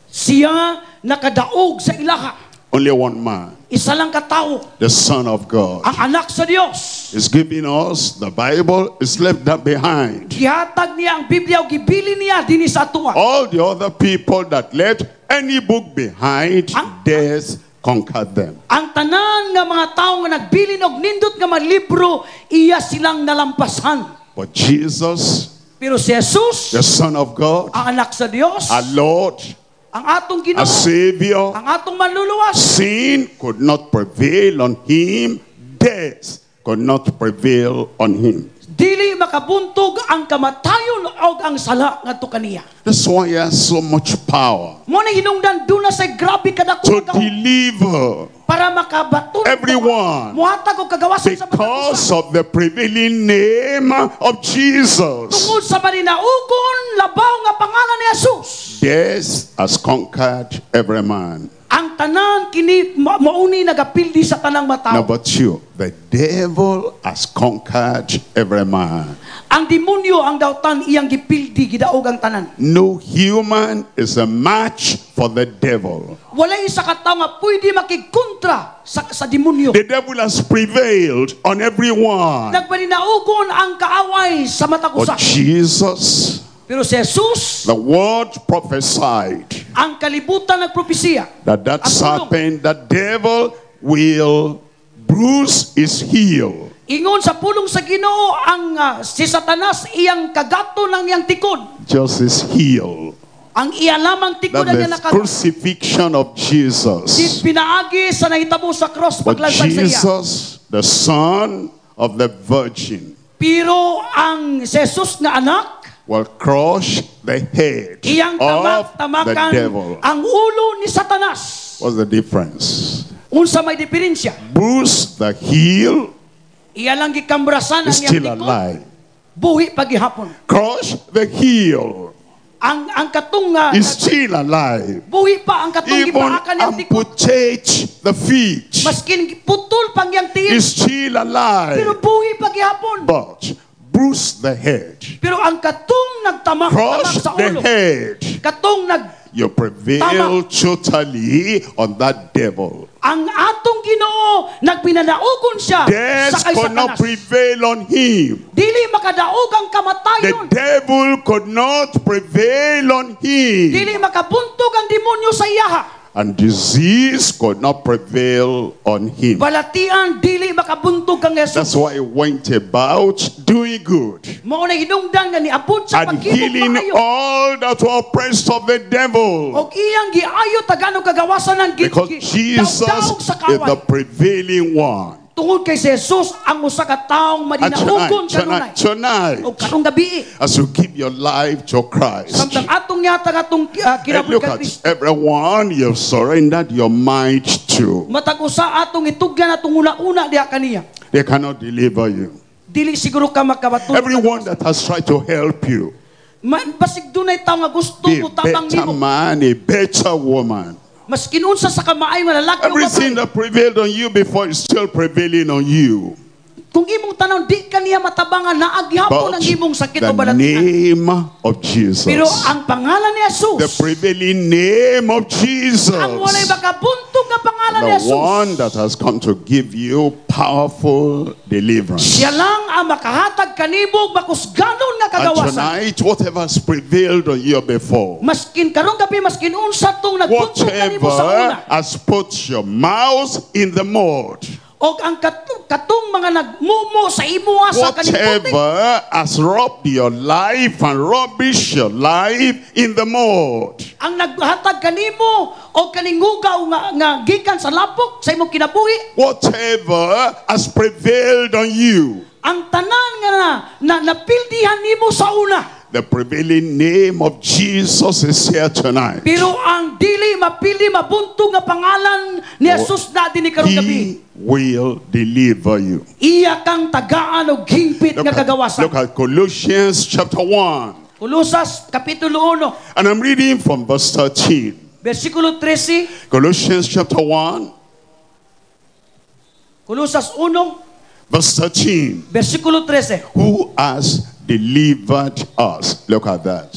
Siya nakadaog sa ilaha. Only one man, Isa lang katao, the Son of God, ang anak sa Dios. is giving us the Bible, is left that behind. Gihatag niya ang Biblia o gibili niya dinhi sa atua. All the other people that left any book behind, death conquered them. Ang tanan nga mga tao nga nagbilin og nindot nga mga libro, iya silang nalampasan. But Jesus, Pero si Jesus, the Son of God, ang anak sa Dios, our Lord, ang atong our Ginoo, Savior, ang atong manluluwas, sin could not prevail on him, death could not prevail on him. dili makabuntog ang kamatayon og ang sala ngadto kaniya. That's why he has so much power Mo na hinungdan duna sa grabe kadako to nga gawon deliver para makabaton everyone muhatag og kagawasan sa because pagkakusa. of the prevailing name of Jesus. Tungod sa maninaugon labaw nga pangalan ni Jesus. Death has conquered every man. Ang tanan kini mauni nagapildi sa tanang mataw. Number two, the devil has conquered every man. Ang demonyo ang dautan iyang gipildi gidaog ang tanan. No human is a match for the devil. Walay isa ka tawo nga pwede makigkontra sa demonyo. The devil has prevailed on everyone. Nagpaninaugon ang kaaway sa mata But kusa. Jesus, Pero si Jesus, the word prophesied ang kalibutan nagpropesiya. that Ang tulong. serpent, the devil, will bruise his heel. Ingon sa pulong sa Ginoo ang si Satanas iyang kagato ng iyang tikod. Just his heel. Ang iya lamang tikod ang That iyang the nakagat. crucifixion of Di Jesus. pinaagi sa nahitabo sa cross But paglagbay sa iya. Jesus, the son of the virgin, Pero ang si Jesus nga anak, will crush the head iyang of the tamakan devil. ang ulo ni Satanas. What's the difference? Unsa may diferensya? Bruise the heel Iya lang gikambrasan ang is iyang still tikod. alive. Buhi pagihapon. Crush the heel Ang katong is still alive. buhi pa ang katong Even gipaakan niyang tikod. amputate the feet Maskin putol pang yang tiil. is still Pero alive. buhi pagihapon. But bruise the head, Pero ang katong nagtamak crush sa the ulo, head, katong you prevail totally on that devil. ang atong Ginoo nagpinanaugon siya sa Death kay could not Satanas. prevail on him. Dili makadaog ang The kamatayon. devil could not prevail on him. Dili makabuntog ang demonyo sa iyaha. and disease could not prevail on him. Balatian dili makabuntog kang That's Jesus. why he went about doing good Mao na hinungdan nga niabot sa and paghimog healing maayo. all that were oppressed of the devil. Og iyang giayo tagano kagawasan ng Because Jesus daog sa is the kaway. prevailing one. Tungod kay si Jesus ang usa ka taong And madinahugon tonight, kanunay. O karong gabi, as you give your life to Christ, samtang atong yata atong and kinabuhi look kay at Kristo. everyone you've surrendered your mind to. Matag usa atong itugyan atong una-una diha kaniya. They cannot deliver you. Dili siguro ka makabatulog. Everyone that has tried to help you, Basig dunay tawo nga gusto be a mo tabang better nimo. man, a better woman. Mas kinunsa sa kamaayo nga lalaki o Everything babae. that prevailed on you before is still prevailing on you. Kung imong tanaw di kaniya matabangan naagyapon But ang imong sakit o the balatian. name of Jesus, Pero ang pangalan ni the Jesus, prevailing name of Jesus, ang walay makabuntog nga pangalan ni the Jesus. one that has come to give you powerful deliverance. Siya lang ang makahatag kanimo makusganon nga And kagawasan. tonight, whatever has prevailed on you before, Maskin karong gabi maskin unsa tong nagbuntog kanimo sa una. whatever has put your mouth in the mud, Og ang katong mga nagmumo sa imuha sa kanibuting. whatever has robbed your life and rubbish your life in the mud, Ang naghatag kanimo o kaningugaw nga gikan sa lapok sa imong kinabuhi. whatever has prevailed on you, Ang tanan nga napildihan nimo sa una. the prevailing name of Jesus is here tonight. Pero ang dili mapili mabuntog nga pangalan ni Jesus na dinhi karong gabi. He will deliver you. Iya kang tagaan og hingpit nga kagawasan. Look at Colossians chapter 1. Kolosas kapitulo 1, And I'm reading from verse 13. bersikulo 13. Colossians chapter 1, Kolosas 1, verse 13. bersikulo 13. Who has delivered us? Look at that.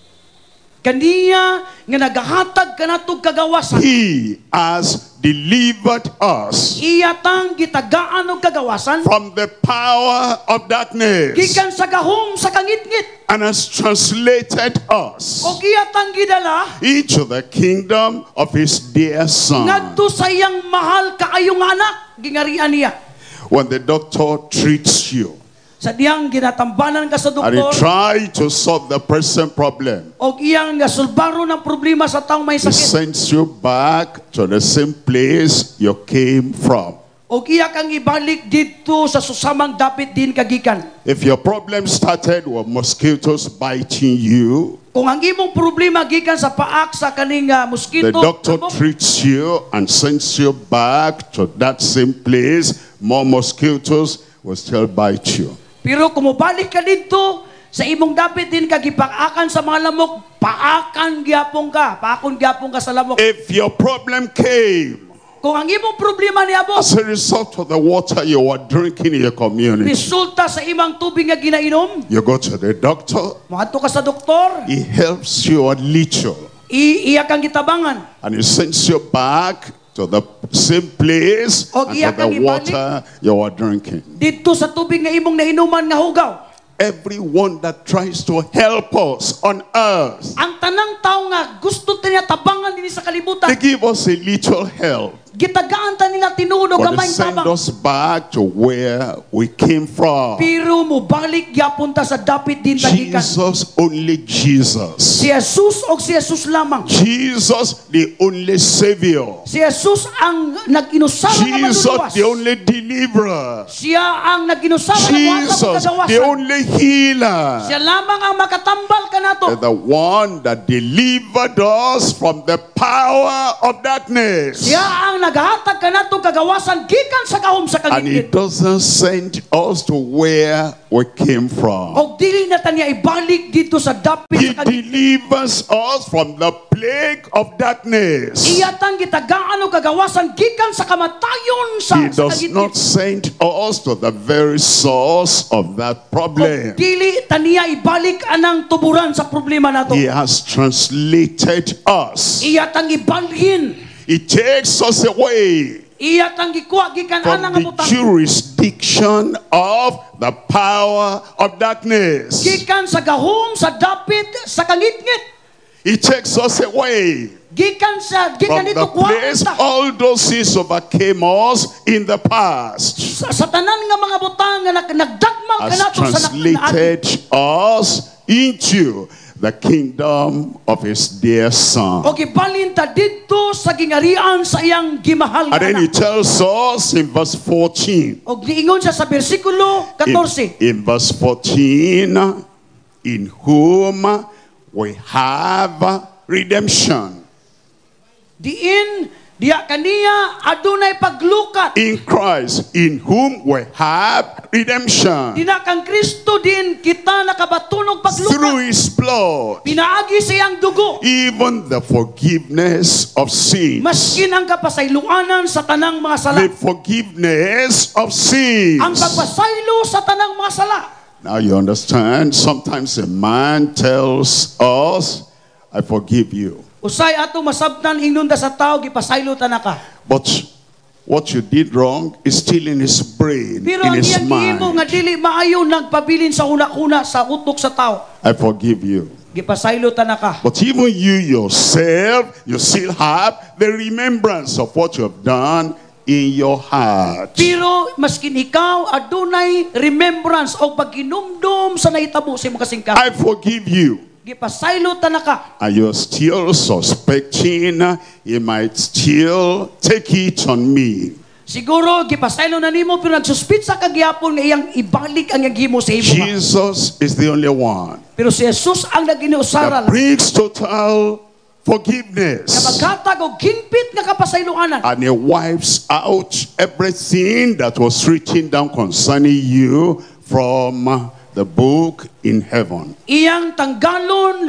Kaniya nga nagahatag kanatong kagawasan. He has delivered us Iya tang gitagaan og kagawasan from the power of darkness gikan sa gahom sa kangitngit. and has translated us O iya tang gidala into the kingdom of his dear son. ngadto sa iyang mahal kaayong anak gingarian niya. When the doctor treats you Sa diyang ginatambanan ka sa and he doktor tries to solve the present problem, o iyang gasulbaro ng problema sa taong may he sakit. sends you back to the same place you came from. O iya kang ibalik dito sa susamang dapit din kagikan. If your problem started with mosquitoes biting you, Kung ang imong problema gikan sa paak sa kaning the mosquito, doctor tabok, treats you and sends you back to that same place, more mosquitoes will still bite you. pero kung mobalik ka dito sa imong dapit din kagipaakan sa mga lamok, paakon gyapon ka sa lamok. If your problem came Kung ang imong problema niabot, as a result of the water you were drinking in your community, resulta sa imang tubig nga ginainom, you go to the doctor, moadto ka sa doktor, he helps you a little, iya kang gitabangan. and he sends you back to the same place Og and iya to the kang ibalik. water you were drinking. Dito sa tubig nga imong nainuman nga hugaw. Everyone that tries to help us on earth, Ang tanang tao nga gusto niya tabangan din sa kalibutan. they give us a little help, Gitagaan ta nila tinuod og but they gamay send tabang. us back to where we came from. Pero mubalik gyapon ta sa dapit din tagikan. Jesus, only Jesus. Si Jesus og si Jesus lamang. Jesus, the only Savior. Si Jesus ang nag-inusara nga Jesus, manluluwas. the only deliverer. Siya ang nag-inusara nga Jesus, the kagawasan. only healer. Siya lamang ang makatambal kanato. The one that delivered us from the power of darkness. Siya ang naghatag kanato kagawasan gikan sa kahom sa And he kagigit. doesn't send us to where we came from. Og dili na ta niya ibalik dito sa dapit He sa kagigit. delivers us from the plague of darkness. Iyatang gitagaan og kagawasan gikan sa kamatayon sa He does kagigit. not send us to the very source of that Og problem. dili ta niya ibalik anang tuburan sa problema nato. He has translated us. Iyatang ibalhin. He takes us away Iyatang gikuha gikan from anang the butang. jurisdiction of the power of darkness. Gikan sa gahom sa dapit sa kangitngit. He takes us away Gikan From dito the place, kuha all those sins overcame us in the past. sa tanan nga mga butang nga nagdagmang Has kanato sa translated us into the kingdom of his dear son. o gibalin ta didto sa gingarian sa iyang gimahal And nga then he anak. tells us in verse 14. Og niingon siya sa bersikulo 14. In verse 14, in whom we have redemption. Diin diya kaniya adunay paglukat. In Christ, in whom we have redemption. Dina kang Kristo din kita nakabatunog paglukat. Through his blood, Pinaagi sa iyang dugo. even the forgiveness of sin. Maskin ang kapasayloanan sa tanang mga sala. The forgiveness of sins. Ang pagpasaylo sa tanang mga sala. Now you understand, sometimes a man tells us, I forgive you. Usay ato masabtan inunda sa tao gipasaylo ta na ka. But what you did wrong is still in his brain, Pero in ang his iyang gihimo nga mind. dili maayo nagpabilin sa una-una sa utok sa tao. I forgive you. Gipasaylo ta na ka. But even you yourself, you still have the remembrance of what you have done in your heart. Pero maskin ikaw adunay remembrance o pagginumdum sa nahitabo sa imong kasingkap. I forgive you. Gipasaylo ta na ka. And you're still suspecting he might still take it on me. Siguro gipasaylo na nimo pero nagsuspitsa ka gyapon nga iyang ibalik ang iyang gihimo sa imo. Jesus is the only one Pero si Jesus ang naginiusara that lang. brings total forgiveness. Kapaghatag og ginpit nga kapasayloanan. And he wipes out everything that was written down concerning you from the book in heaven. Iyang tanggalon,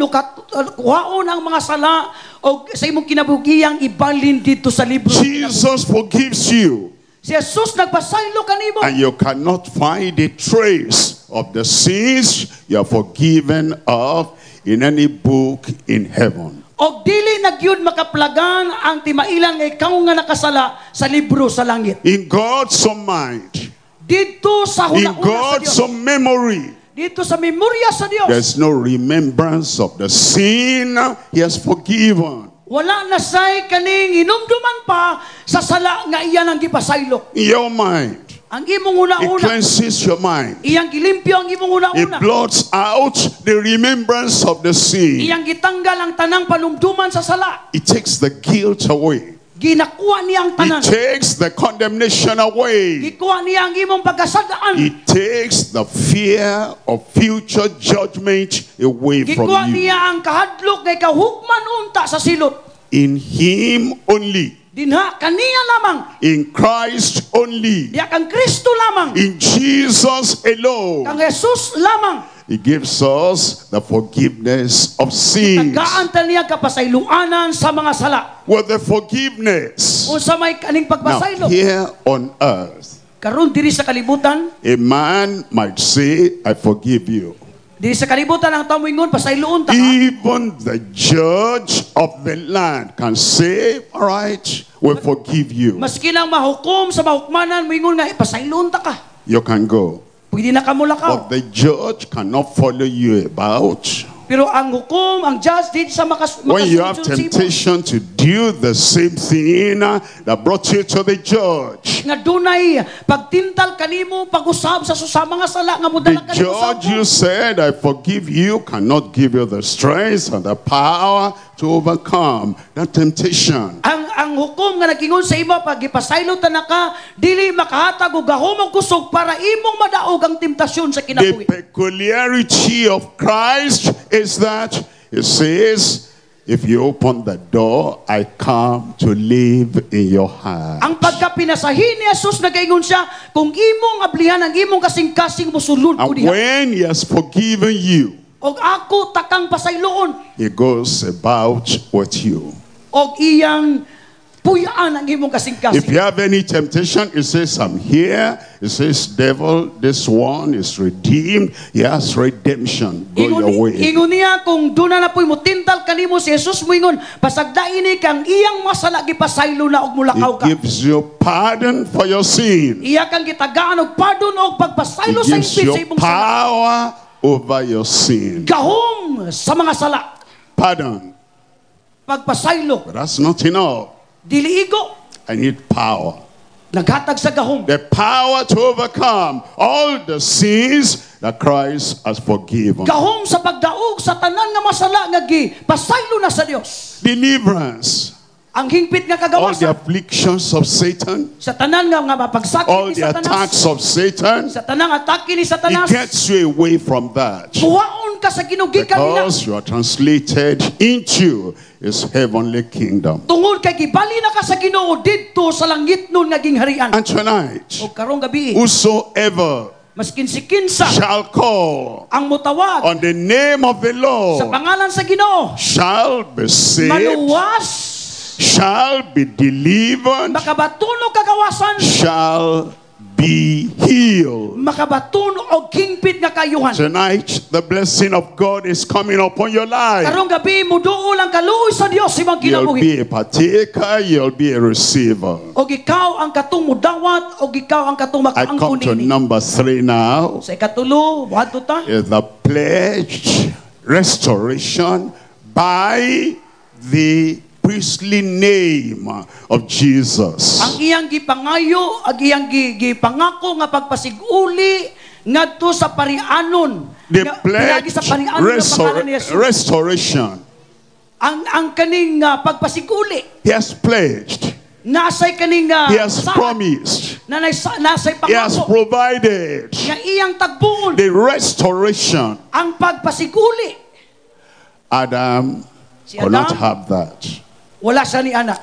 kuhaon ang mga sala o sa imong kinabuhiyang ibalin dito sa libro. Jesus forgives you. Si Jesus nagpasaylo kanimo. And you cannot find a trace of the sins you are forgiven of in any book in heaven. Og dili nagyud makaplagan ang timailan nga ikaw nga nakasala sa libro sa langit. In God's own mind, Dito sa in huna-una sa God's Dios. own memory, Dito sa memorya sa Dios. there's no remembrance of the sin he has forgiven. Wala na say kaning hinumduman pa sa sala nga iyan ang gipasaylo. In your mind, Ang imong it una-una, cleanses your mind. iyang gilimpyo ang imong It una-una. blots out the remembrance of the sin. Iyang gitanggal ang tanang panumduman sa sala. It takes the guilt away. Ginakuha niya ang It tanan. takes the condemnation away. Gikuha niya ang imong pagkasadaan. It takes the fear of future judgment away Gikuha from you. niya ang kahadlok nga kahugman unta sa silot. In Him only. Dinha kaniya lamang. In Christ only. Diya kang Kristo lamang. In Jesus alone. Kang Jesus lamang. He gives us the forgiveness of sins. Nagaantal niya kapasayloanan sa mga sala. With the forgiveness. Unsa may kaning Now, pagpasaylo. here on earth, Karon diri sa kalibutan, a man might say, I forgive you. diri sa kalibutan ang tao moingon pasayloon ta. Even the judge of the land can say, all right, we forgive you. Maski lang mahukom sa mahukmanan moingon nga pasayloon ta ka. You can go. Pwede na kamo lakaw. But the judge cannot follow you about. Pero ang hukom, ang judge di sa When you have makasunod sa imo. temptation to do the same thing that brought you to the judge. Nga dunay pagtintal kanimo pag-usab sa susama nga sala nga The mudala kanimo sa judge you said, I forgive you, cannot give you the strength and the power to overcome that temptation. ang hukom nga nagingon sa imo pag gipasaylo ta na ka dili makahatag og gahom og kusog para imong madaog ang temptasyon sa The kinabuhi. peculiarity of Christ is that he says, if you open the door, I come to live in your heart. Ang pagkapinasahin ni Jesus nagaingon siya kung imong ablihan ang imong kasing-kasing musulod ko And diha. when he has forgiven you, Og ako takang pasayloon he goes about with you. og iyang puyaan ang imong If kasing-kasing. you have any temptation, he says, I'm here. He says, devil, this one is redeemed. He has redemption. Go your way. Ingon niya kung doon na po'y mutintal kanimo si Jesus mo ingon pasagdaini kang iyang masala gipasaylo na og mulakaw ka. He gives you pardon for your sin. Iya kang gitagaan og pardon og He pagpasaylo sa gives impit sa you imong sala. power over your sin. Gahom sa mga sala. Pardon. pagpasaylo. But that's not enough. Diliigo. I need power. Naghatag sa gahom. The power to overcome all the sins that Christ has forgiven. Gahom sa pagdaog sa tanan nga masala nga pasaylo na sa Dios. Deliverance. Ang hingpit nga All the kagawasan afflictions of Satan. sa tanan nga mapagsakit All ni the Satanas. attacks of Satan. Sa tanang atake ni He Satanas. gets you away from that. Buwaon ka sa ginugikan nila. Because you are translated into His heavenly kingdom. Tungod kay gibali na ka sa Ginoo didto sa langit nun nga gingharian. And tonight, O karong gabi, whosoever maskin si kinsa shall call ang mutawag on the name of the sa Lord pangalan sa Ginoo, shall be saved, maluwas, shall be delivered, makabatuno kagawasan, shall be healed. makabatuno og hingpit nga kayuhan. Tonight, the blessing of God is coming upon your life. Karong gabi muduol ang kaluoy sa Dios imong You'll kinabuhi. be a partaker, you'll be a receiver. Og ikaw ang katong mudawat og ikaw ang katong I come makaangkon to nini. number 3 now. Sa ikatulo, wadto ta. Is the pledged restoration by the priestly name of Jesus. Ang iyang gipangayo, ang iyang gipangako nga pagpasiguli ngadto sa parianon. The Pinagi sa pledged parianon ng pangalan ni Jesus. restoration. Ang kaning pagpasiguli, He has pledged. nasay kaning He has promised. nasay He has pangako provided nga iyang tagbuon the restoration. ang pagpasiguli. Adam Si could not Adam, have that. wala siya ni anak.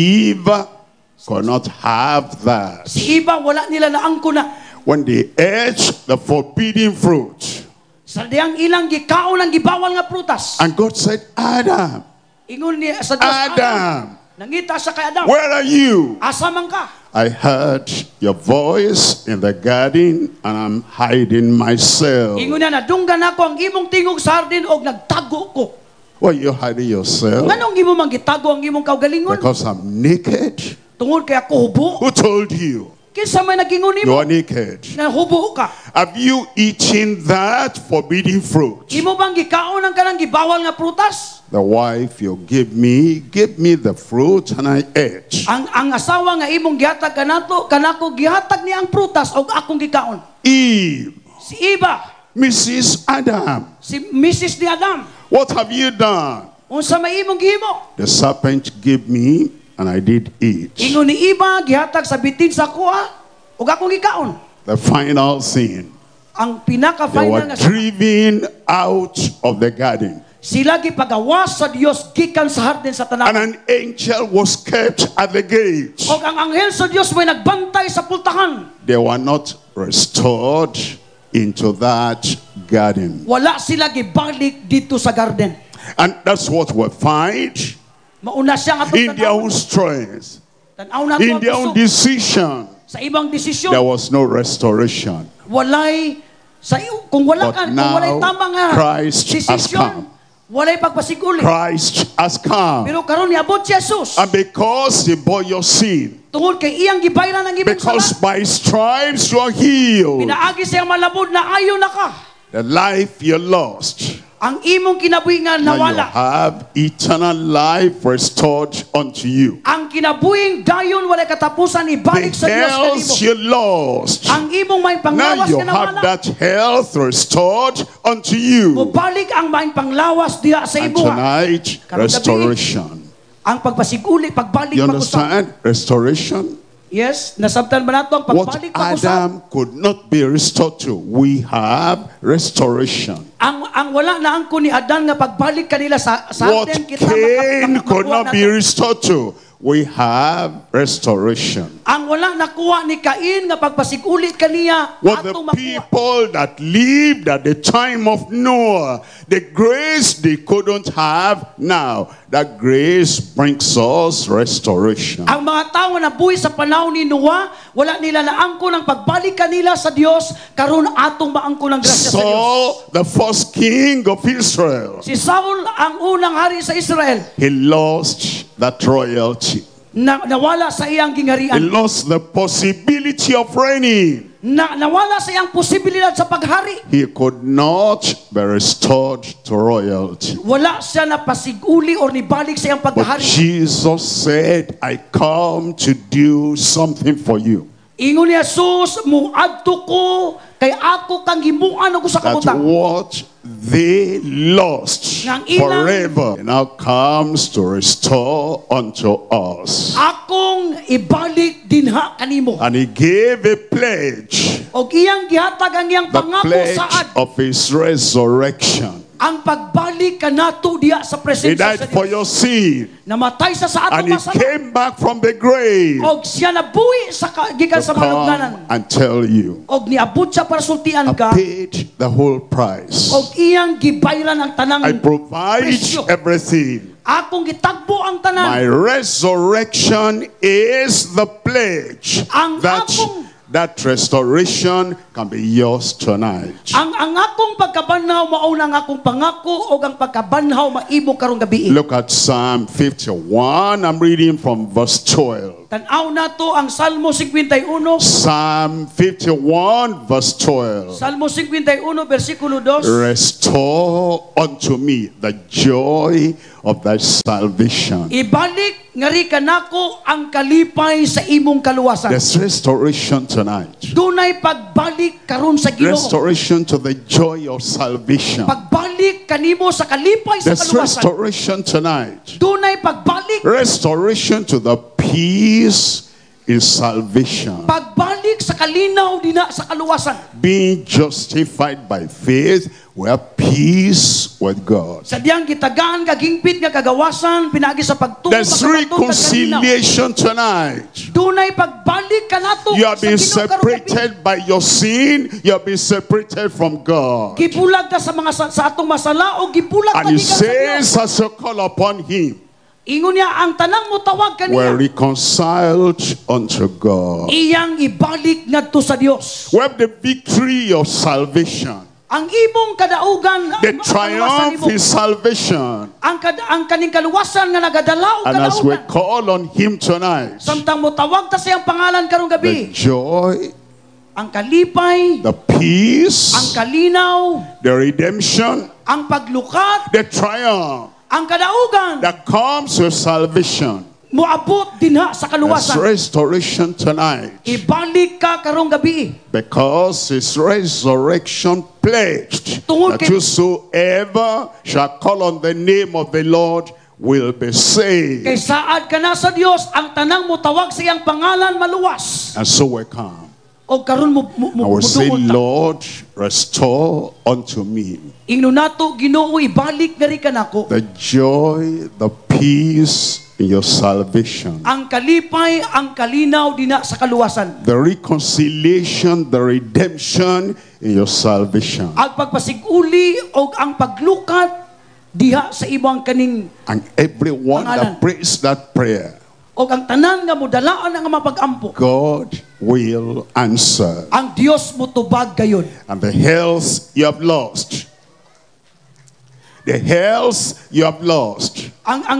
Eve could not have that. Si Iba wala nila naangko na. When they ate the forbidden fruit, Sa diyang ilang gikaon ang gibawal nga prutas. and God said, Adam, Ingon ni sa Dios, Adam, nangita siya kay Adam. where are you? Asa man ka? I heard your voice in the garden and I'm hiding myself. Ingon niya, nadunggan ako ang imong tingog sa hardin og nagtago ko. Why are you hiding yourself? Nganong imo man gitago ang imong kaugalingon? Because I'm naked. Tungod kay ako hubo. Who told you? Kinsa may nagingon You nimo? are naked. Na hubo ka. Have you eaten that forbidden fruit? Imo bang gikaon ang kanang gibawal nga prutas? The wife you gave me the fruit and I ate. Ang asawa nga imong gihatag kanako gihatag niya ang prutas og akong gikaon. Eve, Si Iba, Mrs. Adam, si Mrs. ni Adam, what have you done? unsa may imong gihimo? The serpent gave me and I did eat. Ingon ni Iba gihatag sa bitin sa kuha ug akong gikaon. The final sin. Ang They pinaka-final were nga sa driven out of the garden. sila gipagawas sa Dios gikan sa hardin sa And tanan. an angel was kept at the gate. Og ang anghel sa Dios may nagbantay sa pultahan. They were not restored into that garden. Wala sila gibalik dito sa garden. And that's what we find Mauna siya nga in their own strength, Tanaw na in their own decision. sa ibang There desisyon. was no restoration. Walay kung wala But kung walay now, tama nga Christ has desisyon, come. walay pagpasiguli. Christ has come. Pero karon niabot si Jesus. And because He bore your sin, Tungod kay iyang gibayran ang imong because sala. by stripes you are healed, Pinaagi siyang malabod na ayo na ka. the life you lost, Ang imong kinabuhi nga now you nawala. have eternal life restored unto you. Ang kinabuhing dayon walay katapusan The ibalik sa Dios health kanimo. you lost, Ang imong may now panglawas you nga have nawala. that health restored unto you. Mubalik ang may panglawas diha sa And imuha. tonight, Karong gabi, restoration. Ang pagpasiguli, pagbalik You pag-usap. understand? Restoration. Yes, nasabtan ba nato ang What pagbalik pag-usap? Adam could not be restored to, we have restoration. Ang wala na angko ni Adan nga pagbalik kanila sa What atin kita Cain could makuha not be nato. restored to, we have restoration. Ang wala nakuha ni Cain nga pagpasiguli kaniya What the atong makuha. people that lived at the time of Noah, the grace they couldn't have now, that grace brings us restoration. Ang mga tao na buhi sa panahon ni Noah, wala nila naangko ng pagbalik kanila sa Dios, karon atong maangko ng grasya sa Dios. Saul, the first king of Israel, Si Saul ang unang hari sa Israel, he lost that royalty. nawala sa iyang He gingharian. lost the possibility of reigning. nawala sa iyang posibilidad sa paghari. He could not be restored to royalty. Wala siya na pasiguli or nibalik sa iyang But paghari. Jesus said, I come to do something for you. Ingon ni Jesus, muadto ko kay ako kang himuan ako sa That kabutang. what they lost Nang ilang- forever now comes to restore unto us. Akong ibalik dinha kanimo. And he gave a pledge, Og iyang gihatag ang iyang the pangako pledge saad of his resurrection. ang pagbalik kanato diha sa He presensya died sa for Dios. your sin, Namatay sa and atong he masama. came back from the grave Og siya nabuhi sa gikan to sa malugnanan. come and tell you, Og niabot siya para sultian I ka. paid the whole price. Og iyang gibayran ang tanang I provide presyo. everything. Akong gitagbo ang tanan. My resurrection is the pledge Ang that akong- that restoration can be yours tonight. Ang akong pagkabanhaw mauna ang akong pangako o ang pagkabanhaw maibog karong gabi. Look at Psalm 51. I'm reading from verse 12. Tan-aw nato ang Salmo 51. Psalm 51 verse 12. Salmo 51 bersikulo 2. Restore unto me the joy of thy salvation. Ibalik ngari kanako ang kalipay sa imong kaluwasan. There's restoration tonight. Dunay pagbalik karon sa Ginoo. Restoration to the joy of salvation. Pagbalik kanimo sa kalipay sa There's kaluwasan. restoration tonight. Dunay pagbalik. Restoration to the peace in salvation. Pagbalik sa kalinaw dina sa kaluwasan. Being justified by faith, we have peace with God. Sa diyang gitagaan kagingpit nga kagawasan pinagi sa pagtuo There's reconciliation tonight. Dunay pagbalik kanato You have sa been Ginoo karong gabi. separated by your sin. You have been separated from God. Gibulag ta sa mga sa atong masala o gibulag ta And he gikan sa Dios. says, as you call upon him, Ingon niya ang tanang mo tawag we're kaniya. reconciled unto God. Iyang ibalik ngadto sa Dios. We have the victory of salvation. Ang imong kadaugan The ang triumph imo. is salvation. Ang kaning kaluwasan nga nagadala og And as we kadaugan. call on him tonight, Samtang mo tawag ta sa iyang pangalan karong the gabi. joy, Ang kalipay, the peace, ang kalinaw, the redemption, ang paglukat, the triumph ang kadaugan that comes with salvation. moabot dinha sa There's kaluwasan. restoration tonight. Ibalik ka karong gabi. Because his resurrection pledged Tungod that kay- whosoever shall call on the name of the Lord will be saved. Kay saad ka na sa Dios, ang tanang mo tawag sa iyang pangalan maluwas. And so we come. O karon mo I will say, muduol ta. Lord, restore unto me Ingno nato Ginoo ibalik diri kanako the joy, the peace in your salvation, ang kalipay, ang kalinaw dina sa kaluwasan. the reconciliation, the redemption in your salvation. Ang pagpasiguli o ang paglukat diha sa ibang kaning And everyone Pangalan. that prays that prayer, o ang tanan nga modalaan ang mapag-ampo. God will answer. Ang Dios mo tubag gayon. And the health you have lost, the health you have lost,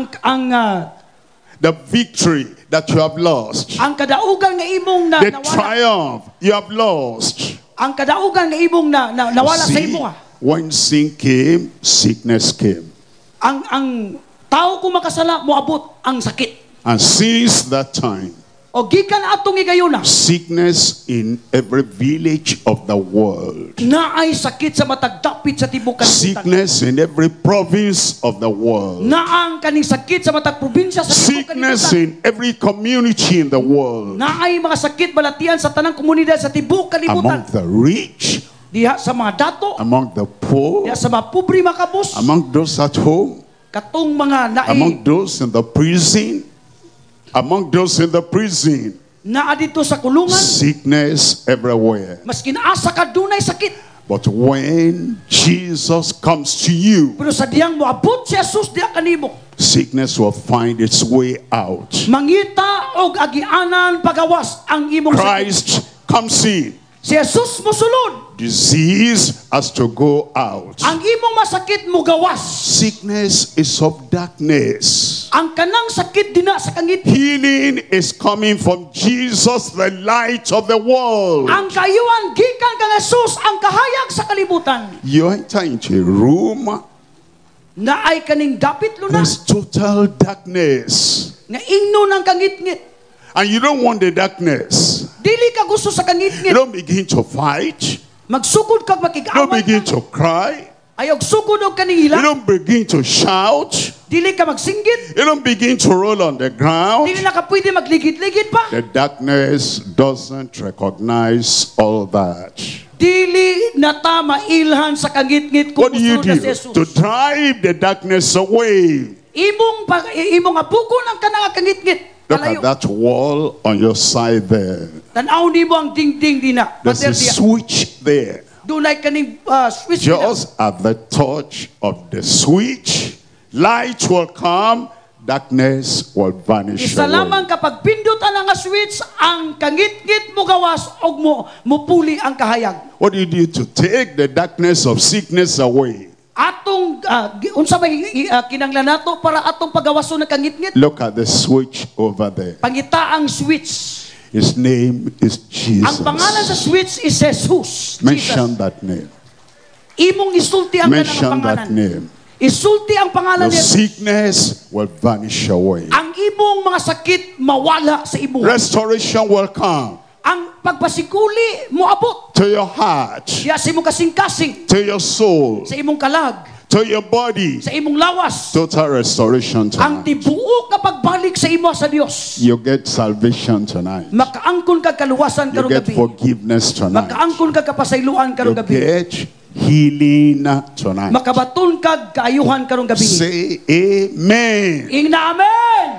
the victory that you have lost, Ang kadaugan nga imong the nawala. triumph you have lost. Ang kadaugan nga imong nawala sa See, imo. when sin came, sickness came. Ang tao kung makasala moabot ang sakit. And since that time, O gikan atong igayuna. sickness in every village of the world, Naay sakit sa matagdapit sa tibuok kalibutan. sickness in every province of the world, Naang kaning sakit sa matag probinsya sa tibuok sickness kalibutan. in every community in the world, Naay mga sakit balatian sa tanang komunidad sa tibuok kalibutan. among the rich, Diha sa mga dato, among the poor, diha sa mga pobre makabus, among those at home, katong mga among those in the prison, among those in the prison, naa dito sa kulungan, sickness everywhere. maskin asa ka dunay sakit. But when Jesus comes to you, Pero sa diyang moabot si Jesus diha kanimo. sickness will find its way out. Mangita og agianan pagawas ang imong sakit. Christ comes in. Si Jesus mosulod. Disease has to go out. Ang imong masakit mo gawas. Sickness is of darkness. Ang kanang sakit dina sa kangit. Healing is coming from Jesus, the light of the world. Ang kayuan gikan kang Jesus ang kahayag sa kalibutan. You enter into a room, Na ay kaning dapit luna. there's total darkness. Nga ingnon ang kangit-ngit. And you don't want the darkness. Dili ka gusto sa You kangit-ngit. don't begin to fight. Magsugod kag You don't makig-away begin ka. to cry. Ayog sugod og kaning You ila. don't begin to shout. Dili ka magsinggit. You don't begin to roll on the ground. Dili na ka pwede magligid-ligid pa. The darkness doesn't recognize all that. Dili na ta mailhan sa kangit-ngit kung What do you gusto na do si Jesus. to drive the darkness away? Imong abugon ang kanang kangit-ngit. Look at Kalayo. that wall on your side there. Tanaw nimo ang dingding dina. There's a Pater diya. switch there. Dunay kaning switch dina. Just at the touch of the switch, light will come, darkness will vanish Isa lamang away. kapag pindutan ang switch, ang kangit-ngit mo gawas og mupuli ang kahayag. What do you do to take the darkness of sickness away? Atong unsa ba kinanglan nato para atong pagawason ng kangit-ngit? Look at the switch over there. Pangita ang switch. His name is Ang pangalan sa Jesus. switch is Jesus. Mention Jesus. that name. Imong isulti ang kanang Mention that pangalan. name. Isulti ang pangalan Your niya. sickness will vanish away. Ang imong mga sakit mawala sa imo. Restoration will come Ang pagpasikuli mo abot. to your heart, Diya sa imong kasing-kasing, to your soul, sa imong kalag, to your body. sa imong lawas. Total restoration Ang tonight. tibuok nga pagbalik sa imo sa Dios. You get salvation tonight. Makaangkon kag kaluwasan You karong get gabi. forgiveness tonight. Makaangkon kag kapasayloan You karong gabi. get healing tonight. Makabaton kag kaayuhan karong gabi. Say amen. Ingna amen.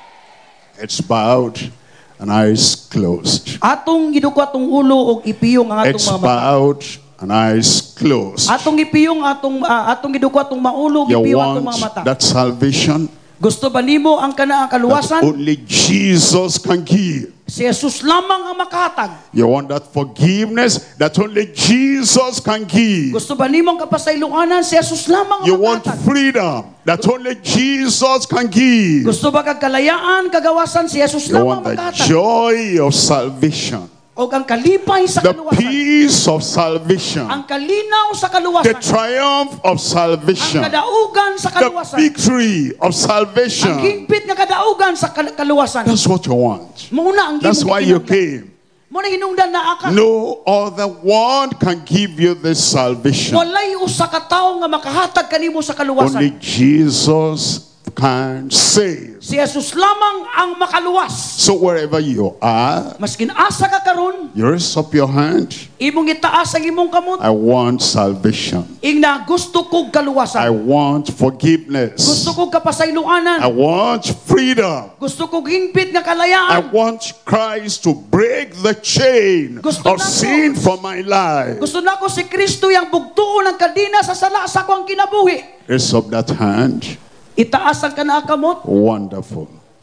It's bowed and eyes closed. Atong giduko atong ulo og ipiyong ang atong It's mga mata. bowed and eyes closed. Atong ipiyong atong giduko atong maulo og You ipiyong atong mga want mata. that salvation Gusto ba nimo ang kanang that kaluwasan? only Jesus can give. Si Jesus lamang ang makahatag. You want that forgiveness that only Jesus can give. Gusto ba nimo ang kapasayloanan? Si Jesus lamang ang You want makahatag. freedom that only Jesus can give. Gusto ba kag kalayaan, kagawasan? Si Jesus You lamang want the makahatag. joy of salvation, O ang kalipay sa the kaluwasan. peace of salvation, Ang kalinaw sa the kaluwasan. triumph of Ang salvation, kadaugan sa the kaluwasan. victory of Ang salvation. hingpit nga kadaugan sa kaluwasan. That's what you want. Muna ang That's imong why you kinahanglan. came. Muna hinungdan na aka. No other one can give you this salvation. Walay usa ka tawo nga makahatag kanimo sa kaluwasan. Only Jesus can save. Si Jesus lamang ang makaluwas. So wherever you are, Maskin asa ka karon, you raise up your hand. imong itaas ang imong kamot. I want salvation. Ingna gusto kog I kaluwasan. want Gusto forgiveness. kog I kapasayloanan. want freedom. Gusto kog hingpit nga I kalayaan. want Christ to break the chain Gusto of na ko. sin from my life. Gusto nako si Kristo yang bugtuon ang kadina sa sala sa akong kinabuhi. Raise up that hand. Itaas ang kanaa kamot Wonderful.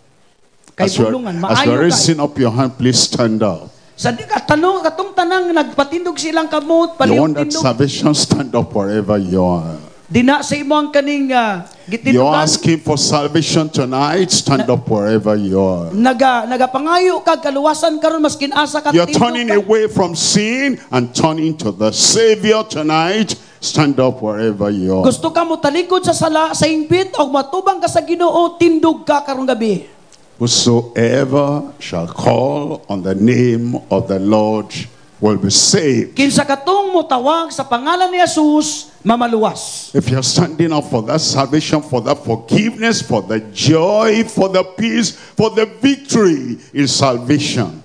kay As you're bulungan as maayo you're kay. raising up your hand, please stand up. Sa katong tanang nagpatindog silang kamot, You want that palihog tindog. salvation, stand up wherever you are. Dina sa imo ang kaning You're gitindugan. asking for salvation tonight, stand up wherever you are. Nagapangayo kag kaluwasan karon maskin asa ka You're tindog turning ka. away from sin and turning to the Savior tonight. Stand up wherever you are. Gusto ka mo talikod sa sala sa hingpit o matubang ka sa Ginoo, tindog ka karong gabi. Whosoever shall call on the name of the Lord will be saved. Kinsa katong mo tawag sa pangalan ni Jesus, mamaluwas. If you're standing up for that salvation, for that forgiveness, for the joy, for the peace, for the victory in salvation,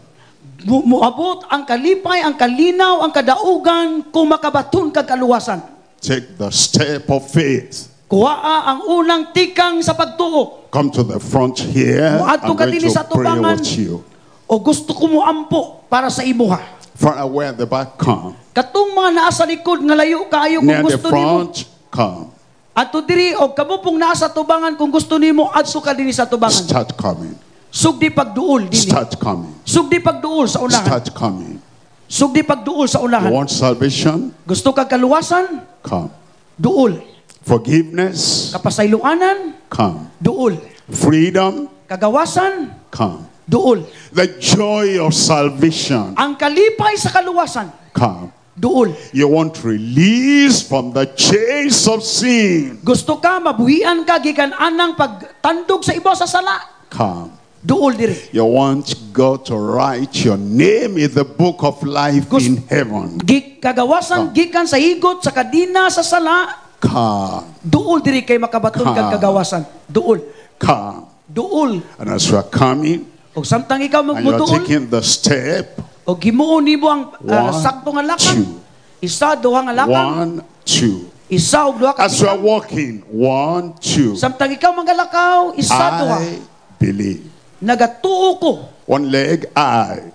Muabot ang kalipay, ang kalinaw, ang kadaugan kung makabaton kag kaluwasan. take the step of faith. Kuhaa ang unang tikang sa pagtuo. Come to the front here. Muadto I'm ka going dinhi sa to pray tubangan. with you. O gusto ko mo ampo para sa imuha. Far away at the back, come. Katong mga naa sa likod nga layo kaayo kung Near the gusto nimo. front, come. Ato diri og kamo pong naa sa tubangan kung gusto nimo adto ka dinhi sa tubangan. Start coming. Sugdi pagduol dinhi. Start coming. Sugdi pagduol sa unahan. Start coming. Sugdi pagduol sa You unahan. want salvation? Gusto kag kaluwasan? Come. Duol. Forgiveness? Kapasayloanan? Come. Duol. Freedom? Kagawasan? Come. Duol. The joy of salvation? Ang kalipay sa kaluwasan? Come. Duol. You want release from the chains of sin? Gusto ka mabuhian ka gikan anang pagtandog sa iba sa sala? Come. Duol diri. You want God to write your name in the book of life in heaven? Kagawasan gikan sa higot sa kadina sa sala? Come. Duol diri kay makabaton kag kagawasan. Duol. Come. Duol. And as you are coming, Og samtang ikaw and you are magmuduol, taking the step, og himuon nimo ang One, sakto nga lakang. two. Isa, duha nga lakang. 1, 2. Isa og duha ka As you are tikang. walking, 1, 2. Samtang ikaw mangalakaw, isa, duha. I believe. Nagatuo ko. One leg, I.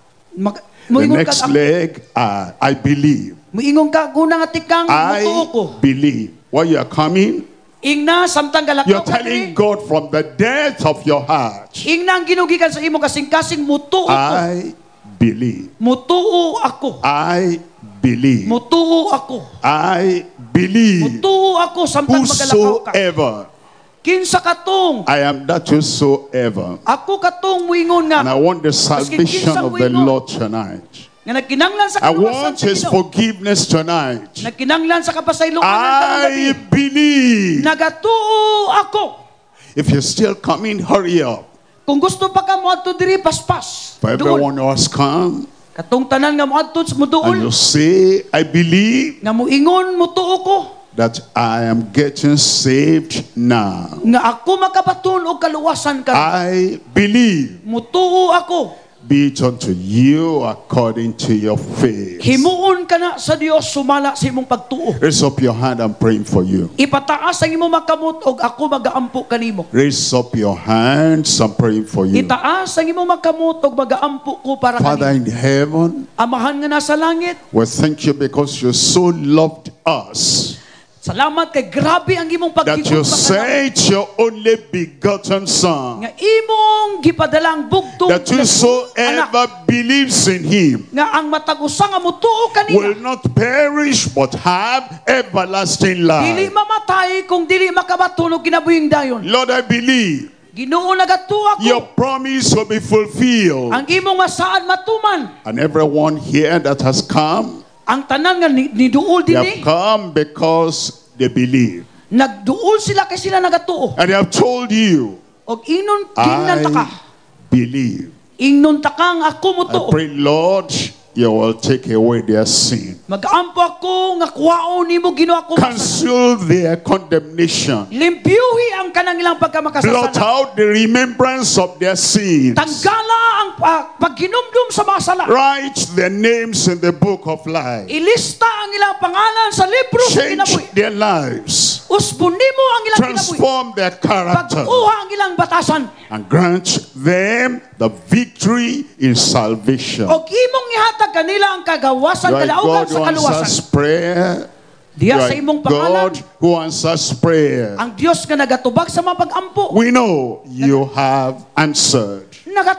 The Muingon next ka, leg, I believe. muingon ka, guna nga tikang, mutuo ko. I believe. While you are coming, Ingna, samtang galakaw you're ka telling diri. God from the depth of your heart, Ingna ang ginugikan sa imo kasing-kasing, mutuo ko. I believe. Mutuo ako. I believe. Mutuo ako. I believe. Mutuo ako, samtang magalakaw ka. Whosoever. Kinsa katong. I am that whosoever. Ako katong muingon nga. And I want the salvation of the Lord tonight. Nga nagkinanglan sa I kaluwasan want sa His Ginoo. forgiveness tonight. Nagkinanglan sa kapasayloanan karong gabi. I believe. Nagatuo ako. If you're still coming, hurry up. Kung gusto pa ka mo adto diri paspas. For Duol. everyone who has come, Katong tanan nga mo adto mo and duol. you say, I believe Nga muingon mutuo ko. that I am getting saved now. Nga ako makabaton og kaluwasan karon. I believe. Mutuo ako. Be it unto you according to your faith. Himuon ka na sa Dios sumala sa imong pagtuo. Raise up your hand, I'm praying for you. Ipataas ang imong makamot og ako magaampo kanimo. Raise up your hands, I'm praying for you. Itaas ang imong makamot og magaampo ko para Father kanimo. in heaven, Amahan nga nasa langit, we thank you because you so loved us salamat kay grabe ang imong that you pagkikot sent your only begotten Son, nga imong gipadalang bugtong that anak whosoever believes in him nga ang matag usa nga mutuo will kanina not perish but have everlasting dili life. mamatay kung dili makabaton og kinabuhing dayon. Lord, I believe Ginoo nagatuo ako your promise will be fulfilled. ang imong masaan matuman. And everyone here that has come, Ang tanan nga niduol they have dinhi come because they believe. nagduol sila kay sila nagatuo And they have told you, og inon kinnan ta ka. I believe. Ingnon ta kang ako I mutuo. pray, Lord, you will take away their sin. Mag-ampo ako nga kuwaon nimo Ginoo ako masala. Cancel their condemnation. Limpyuhi ang kanang ilang Blot pagkamakasasala. out the remembrance of their sins. Tanggala ang pagginumdum sa mga sala. Write their names in the book of life. Ilista ang ilang pangalan sa libro sa kinabuhi. Change their lives. Usbon nimo ang ilang kinabuhi. Transform their character. Pagkuha ang ilang batasan. And grant them the victory in salvation. O imong ihatag kanila ang kagawasan You are kalaugan God sa who kaluwasan. answers prayer. You Diya sa are imong pangalan, God who answers prayer. ang Dios nga nagatubag sa mga pag-ampo. We know you have answered.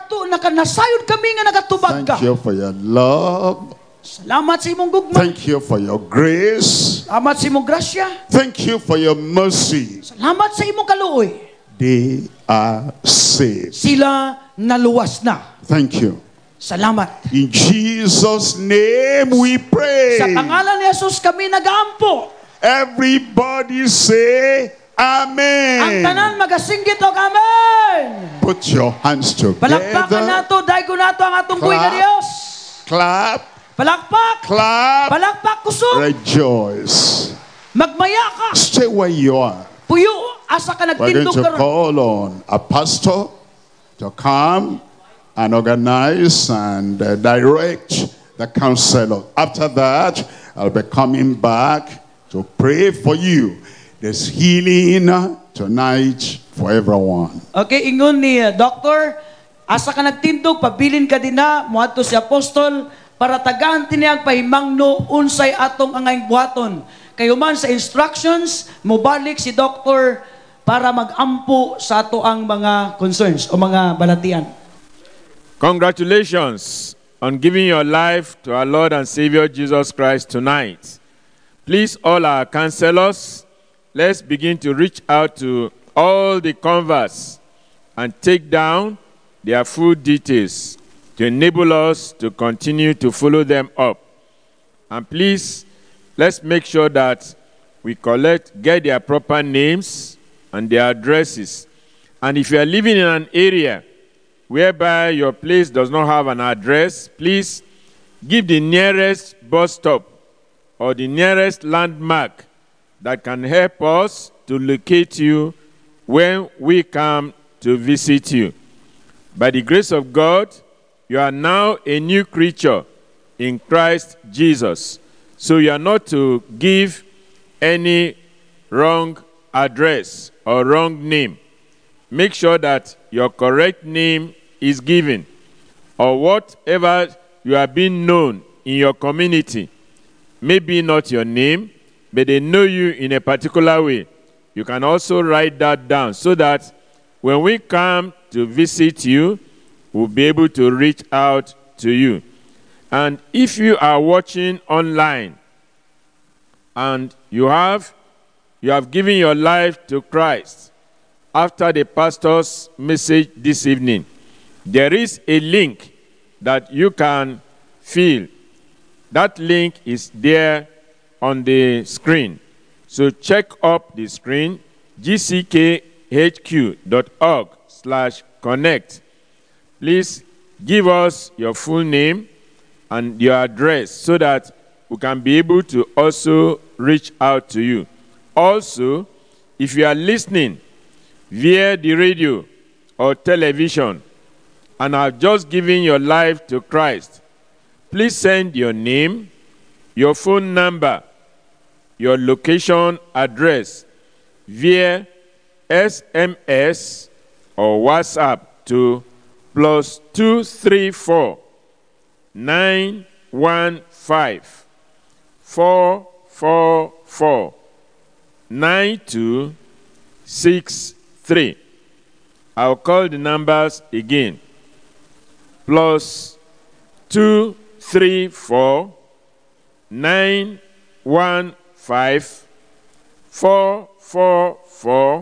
Nasayod kami nga nagatubag ka. Thank you for your love. Salamat sa imong gugma. Thank you for your grace. Salamat sa imong grasya. Thank you for your mercy. Salamat sa imong kaluoy. They are saved. Sila naluwas na. Thank you. Salamat. In Jesus' name we pray. Sa pangalan ni Jesus kami nag-aampo. Everybody say Ang tanan Amen. magasinggit og amen. Put your hands Palakpakan together. nato, daygo nato ang atong buhay nga Clap. Dios. Clap, Palakpak. clap, Palakpak kusog. rejoice. Magmaya ka. Stay where you are. Puyo, asa ka We're going nagtindog to karon. call on a pastor to come and organize and direct the counselor. After that, I'll be coming back to pray for you. There's healing tonight for everyone. Okay, ingon ni Doctor, asa ka nagtindog, pabilin ka din na, muadto si Apostol, para tagaan tiniyag pahimangno unsay atong angayng buhaton. Kayo man sa instructions, mobalik si Doctor para mag-ampo sa ato ang mga concerns o mga balatian. Congratulations. on giving your life to our Lord and Savior Jesus Christ tonight. Please, all our counselors, let's begin to reach out to all the converts and take down their full details to enable us to continue to follow them up. And please, let's make sure that we get their proper names and their addresses. And if you are living in an area whereby your place does not have an address, please give the nearest bus stop or the nearest landmark that can help us to locate you when we come to visit you. By the grace of God, you are now a new creature in Christ Jesus. So you are not to give any wrong address or wrong name. Make sure that your correct name is given, or whatever you are being known in your community. Maybe not your name, but they know you in a particular way. You can also write that down so that when we come to visit you, we'll be able to reach out to you. And if you are watching online and you have given your life to Christ after the pastor's message this evening, there is a link that you can fill. That link is there on the screen. So check up the screen, gckhq.org/connect. Please give us your full name and your address so that we can be able to also reach out to you. Also, if you are listening via the radio or television and have just given your life to Christ, please send your name, your phone number, your location address via SMS or WhatsApp to +234 915 444 9263. I'll call the numbers again. +234 915 444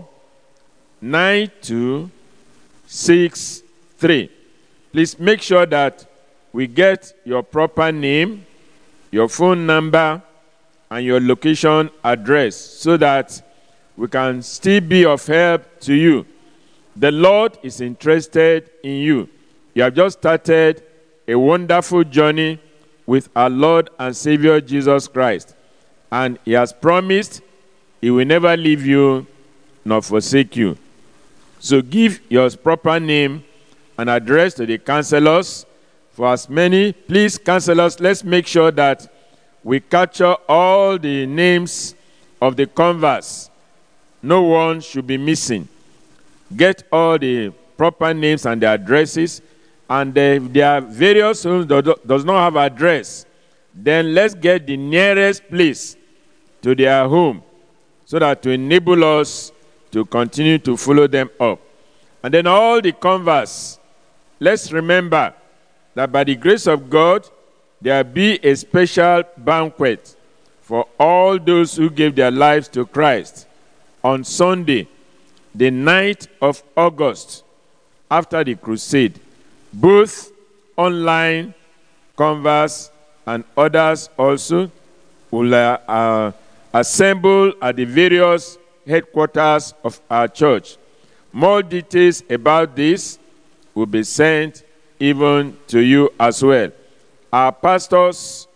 9263. Please make sure that we get your proper name, your phone number, and your location address so that we can still be of help to you. The Lord is interested in you. You have just started a wonderful journey with our Lord and Savior Jesus Christ. And He has promised He will never leave you nor forsake you. So give your proper name and address to the counselors. For as many, please, counselors, let's make sure that we capture all the names of the converts. No one should be missing. Get all the proper names and the addresses. And if there are various homes that does not have address, then let's get the nearest place to their home so that to enable us to continue to follow them up. And then all the converts, let's remember that by the grace of God, there will be a special banquet for all those who gave their lives to Christ on Sunday, the 9th of August, after the crusade. Both online converts and others also will assemble at the various headquarters of our church. More details about this will be sent even to you as well. Our pastors,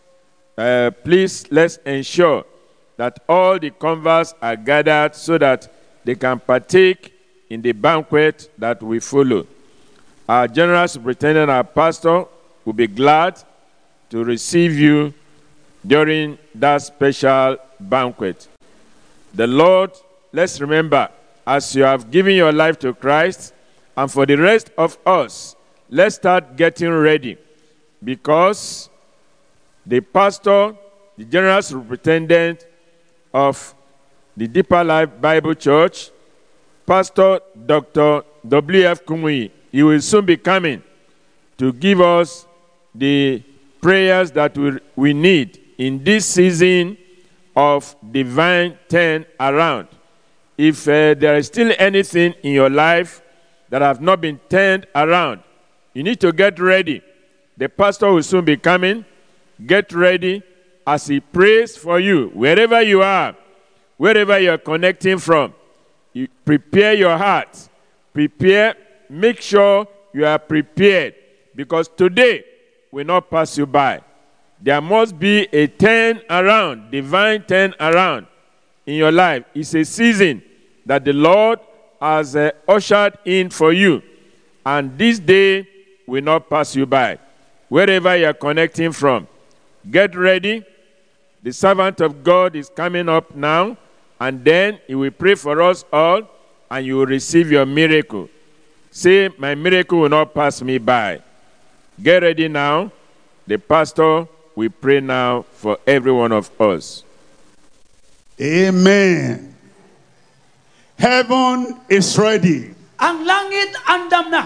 please let's ensure that all the converts are gathered so that they can partake in the banquet that we follow. Our general superintendent, our pastor, will be glad to receive you during that special banquet. The Lord, let's remember, as you have given your life to Christ, and for the rest of us, let's start getting ready, because the pastor, the general superintendent of the Deeper Life Bible Church, Pastor Dr. W.F. Kumuyi, he will soon be coming to give us the prayers that we need in this season of divine turn around. If there is still anything in your life that have not been turned around, you need to get ready. The pastor will soon be coming. Get ready as he prays for you. Wherever you are, wherever you are connecting from, you prepare your heart. Prepare, make sure you are prepared, because today will not pass you by. There must be a turn around, divine turn around in your life. It's a season that the Lord has ushered in for you, and this day will not pass you by. Wherever you are connecting from, get ready. The servant of God is coming up now, and then he will pray for us all, and you will receive your miracle. Say, my miracle will not pass me by. Get ready now. The pastor will pray now for every one of us. Amen. Heaven is ready. Ang langit andam na.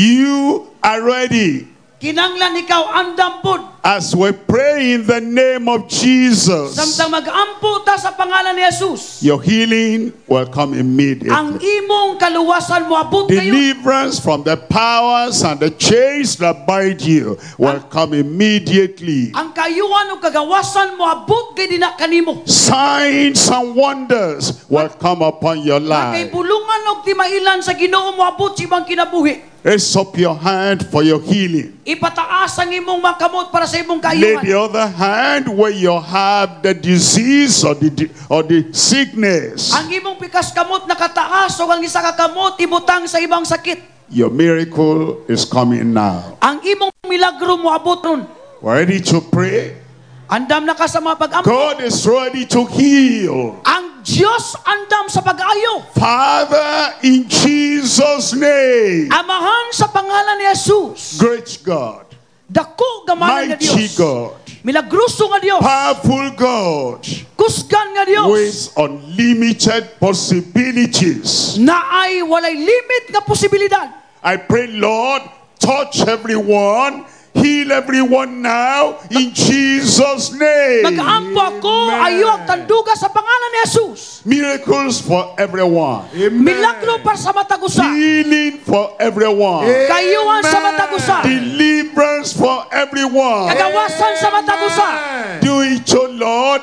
You are ready. Kinanglan ikaw andam pud. As we pray in the name of Jesus, Samtang mag-ampo ta sa pangalan ni Jesus, your healing will come ang immediately. imong kaluwasan mo abot kayo. Deliverance from the powers and the chains that bind you will come immediately. Ang kayuan o kagawasan mo abot kay dina kanimo. Signs and wonders will come upon your Kay life. bulungan og timailan sa Ginoo mo abot si ibang kinabuhi. Raise up your hand for your healing. Ipataas ang imong makamot para sa imong Lay kayuan. the other hand where you have the disease or the sickness. Ang imong pikas kamot nakataas o ang isa ka kamot ibutang sa ibang sakit. Your miracle is coming now. Ang imong milagro mo abot ron. Ready to pray? Andam na ka sa mga pag-ampo. God is ready to heal. Ang Diyos andam sa pag-ayo. Father, in Jesus' name, Amahan sa pangalan ni Jesus. great God, Dako gamanan nga mighty Dios. God, Milagruso nga Dios. powerful God, Kusgan nga Dios. with unlimited possibilities. Na ay walay limit nga posibilidad. I pray, Lord, touch everyone, heal everyone now, in Jesus' name. Mag-aampo ako, ayo ang tanduga sa pangalan ni Jesus. Miracles for everyone. Milagro para sa matagusa. Healing for everyone. Kayuan sa matagusa. Deliverance for everyone. Kagawasan sa matagusa. Do it, oh Lord,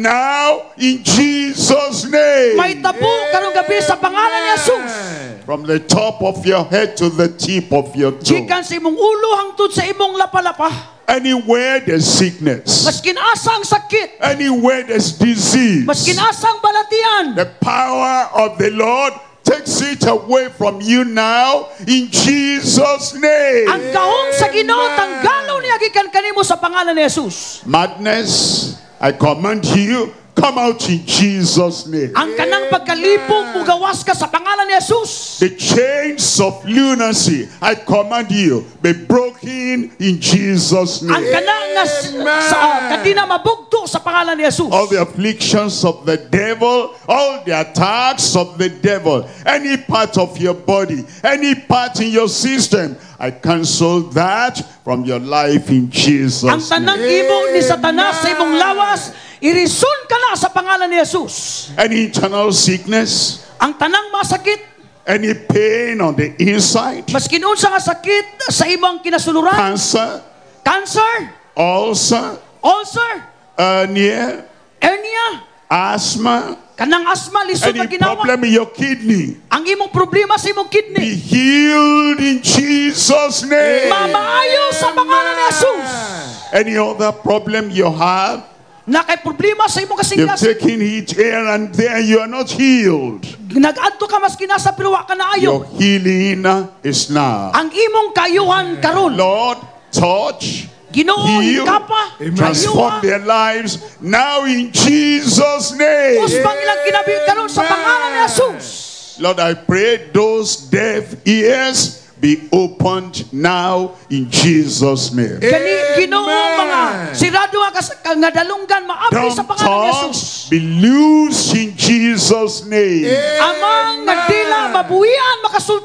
now in Jesus' name. May tabo karong gabi sa pangalan ni Jesus. From the top of your head to the tip of your toe. Gikan sa imong ulo hangtod sa imong lapalapa. Anywhere there's sickness, Maskin asa ang sakit. anywhere there's disease, Maskin asa ang balatian. the power of the Lord takes it away from you now in Jesus' name. Ang kahong sa Ginoo tanggalo niya gikan kanimo sa pangalan ni Jesus. Madness, I command you, come out in Jesus' name. Ang kanang pagkalipong mugawas ka sa pangalan ni Jesus. The chains of lunacy, I command you, be broken in Jesus' Ang name. kanang sa kadina mabugto sa pangalan ni Jesus. All the afflictions of the devil, all the attacks of the devil, any part of your body, any part in your system, I cancel that from your life in Jesus' Ang tanang name. imo ni Satanas sa imong lawas, irisun ka na sa pangalan ni Jesus. Any internal sickness, Ang tanang masakit, any pain on the inside, maskin unsa nga sakit sa imong kinasuluran, cancer, cancer, ulcer, ulcer, hernia, hernia, asthma, kanang asma, lisod na any ginawa. problem in your kidney, Ang imong problema sa imong be kidney, healed in Jesus' name. mamaayo sa pangalan ni Jesus. Any other problem you have, Na kay problema sa imong you've kasingkas, taken it here and there, you are not healed. nag-adto ka maskin nasa pero wa ka na Your ayo. healing is now. Ang imong kayuhan karon, Lord, touch, Ginoo heal, kapa, transform their lives now in Jesus' name. Usbang ilang kinabi karon sa pangalan ni Jesus. Lord, I pray those deaf ears be opened now in Jesus' name. Kani Ginoo mga sirado nga dalunggan maabri sa Dumb pangalan ni Jesus. tongues be loosed in Jesus' name. Amang nagdila mabuhian makasulti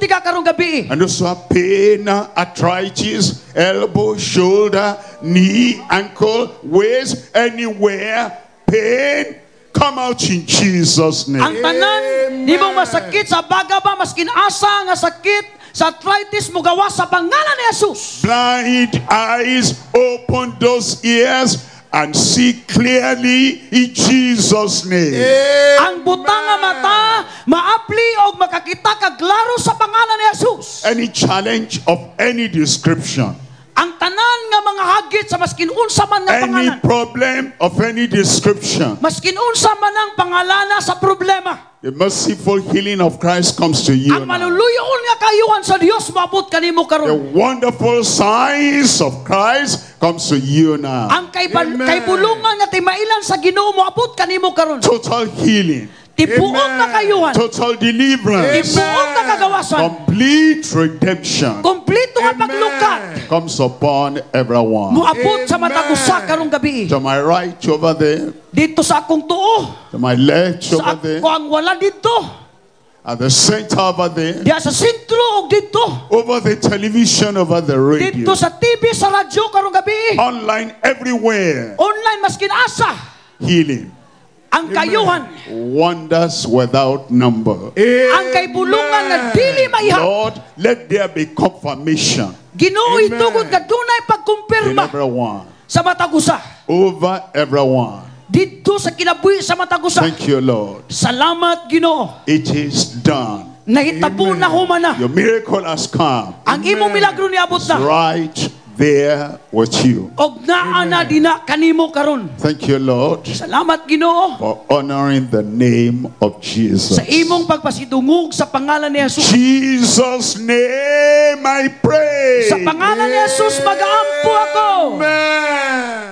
masulti ka karong gabi. And those who have pain, arthritis, elbow, shoulder, knee, ankle, waist, anywhere, pain, come out in Jesus' name. Ang tanan, di mo masakit sa baga ba, maskin asa nga sakit, sa arthritis mo gawa sa pangalan ni Jesus. Blind eyes, open those ears, and see clearly in Jesus' name. Ang butang nga mata, maapli o makakita kaglaro sa pangalan ni Jesus. Any challenge of any description, Ang tanan nga mga hagit sa maskin unsa man nga any pangalan. problem of any description, Maskin unsa man ang pangalana sa problema. the merciful healing of Christ comes to you Ang now. maluluyon nga kayuhan sa Dios maabot kanimo The karon. wonderful signs of Christ comes to you now. Ang kaybulungan nga timailan sa Ginoo moabot kanimo karon. Total healing, Tibuok nga kayuhan. total deliverance, Tibuok nga kagawasan. complete redemption Kompleto nga paglukat. comes upon everyone. Moabot sa matag usa karong gabi. To my right over there, Dito sa akong tuo. to my left Sa over there, ako ang wala dito. at the center over there, Diya sa sentro og dito. over the television, over the radio, Dito sa TV, sa radyo karong gabi. online, everywhere. Online maskin asa. Healing, Ang kayuhan. wonders without number. Ang kaybulungan nga dili maiha. Lord, let there be confirmation Ginoo itugod nga dunay in pagkumpirma everyone, sa matag usa. over everyone. Dito sa kinabuhi sa matag usa. Thank you, Lord. Salamat Ginoo. It is done. Nahitabo na humana. Your miracle has come. Ang imong milagro niabot It's na. right there with you. Og naa na dina kanimo karon. Thank you, Lord, Salamat Ginoo for honoring the name of Jesus. sa imong pagpasidungog sa pangalan ni Jesus. Jesus' name I pray. Sa pangalan ni Jesus mag-aampo ako. Amen.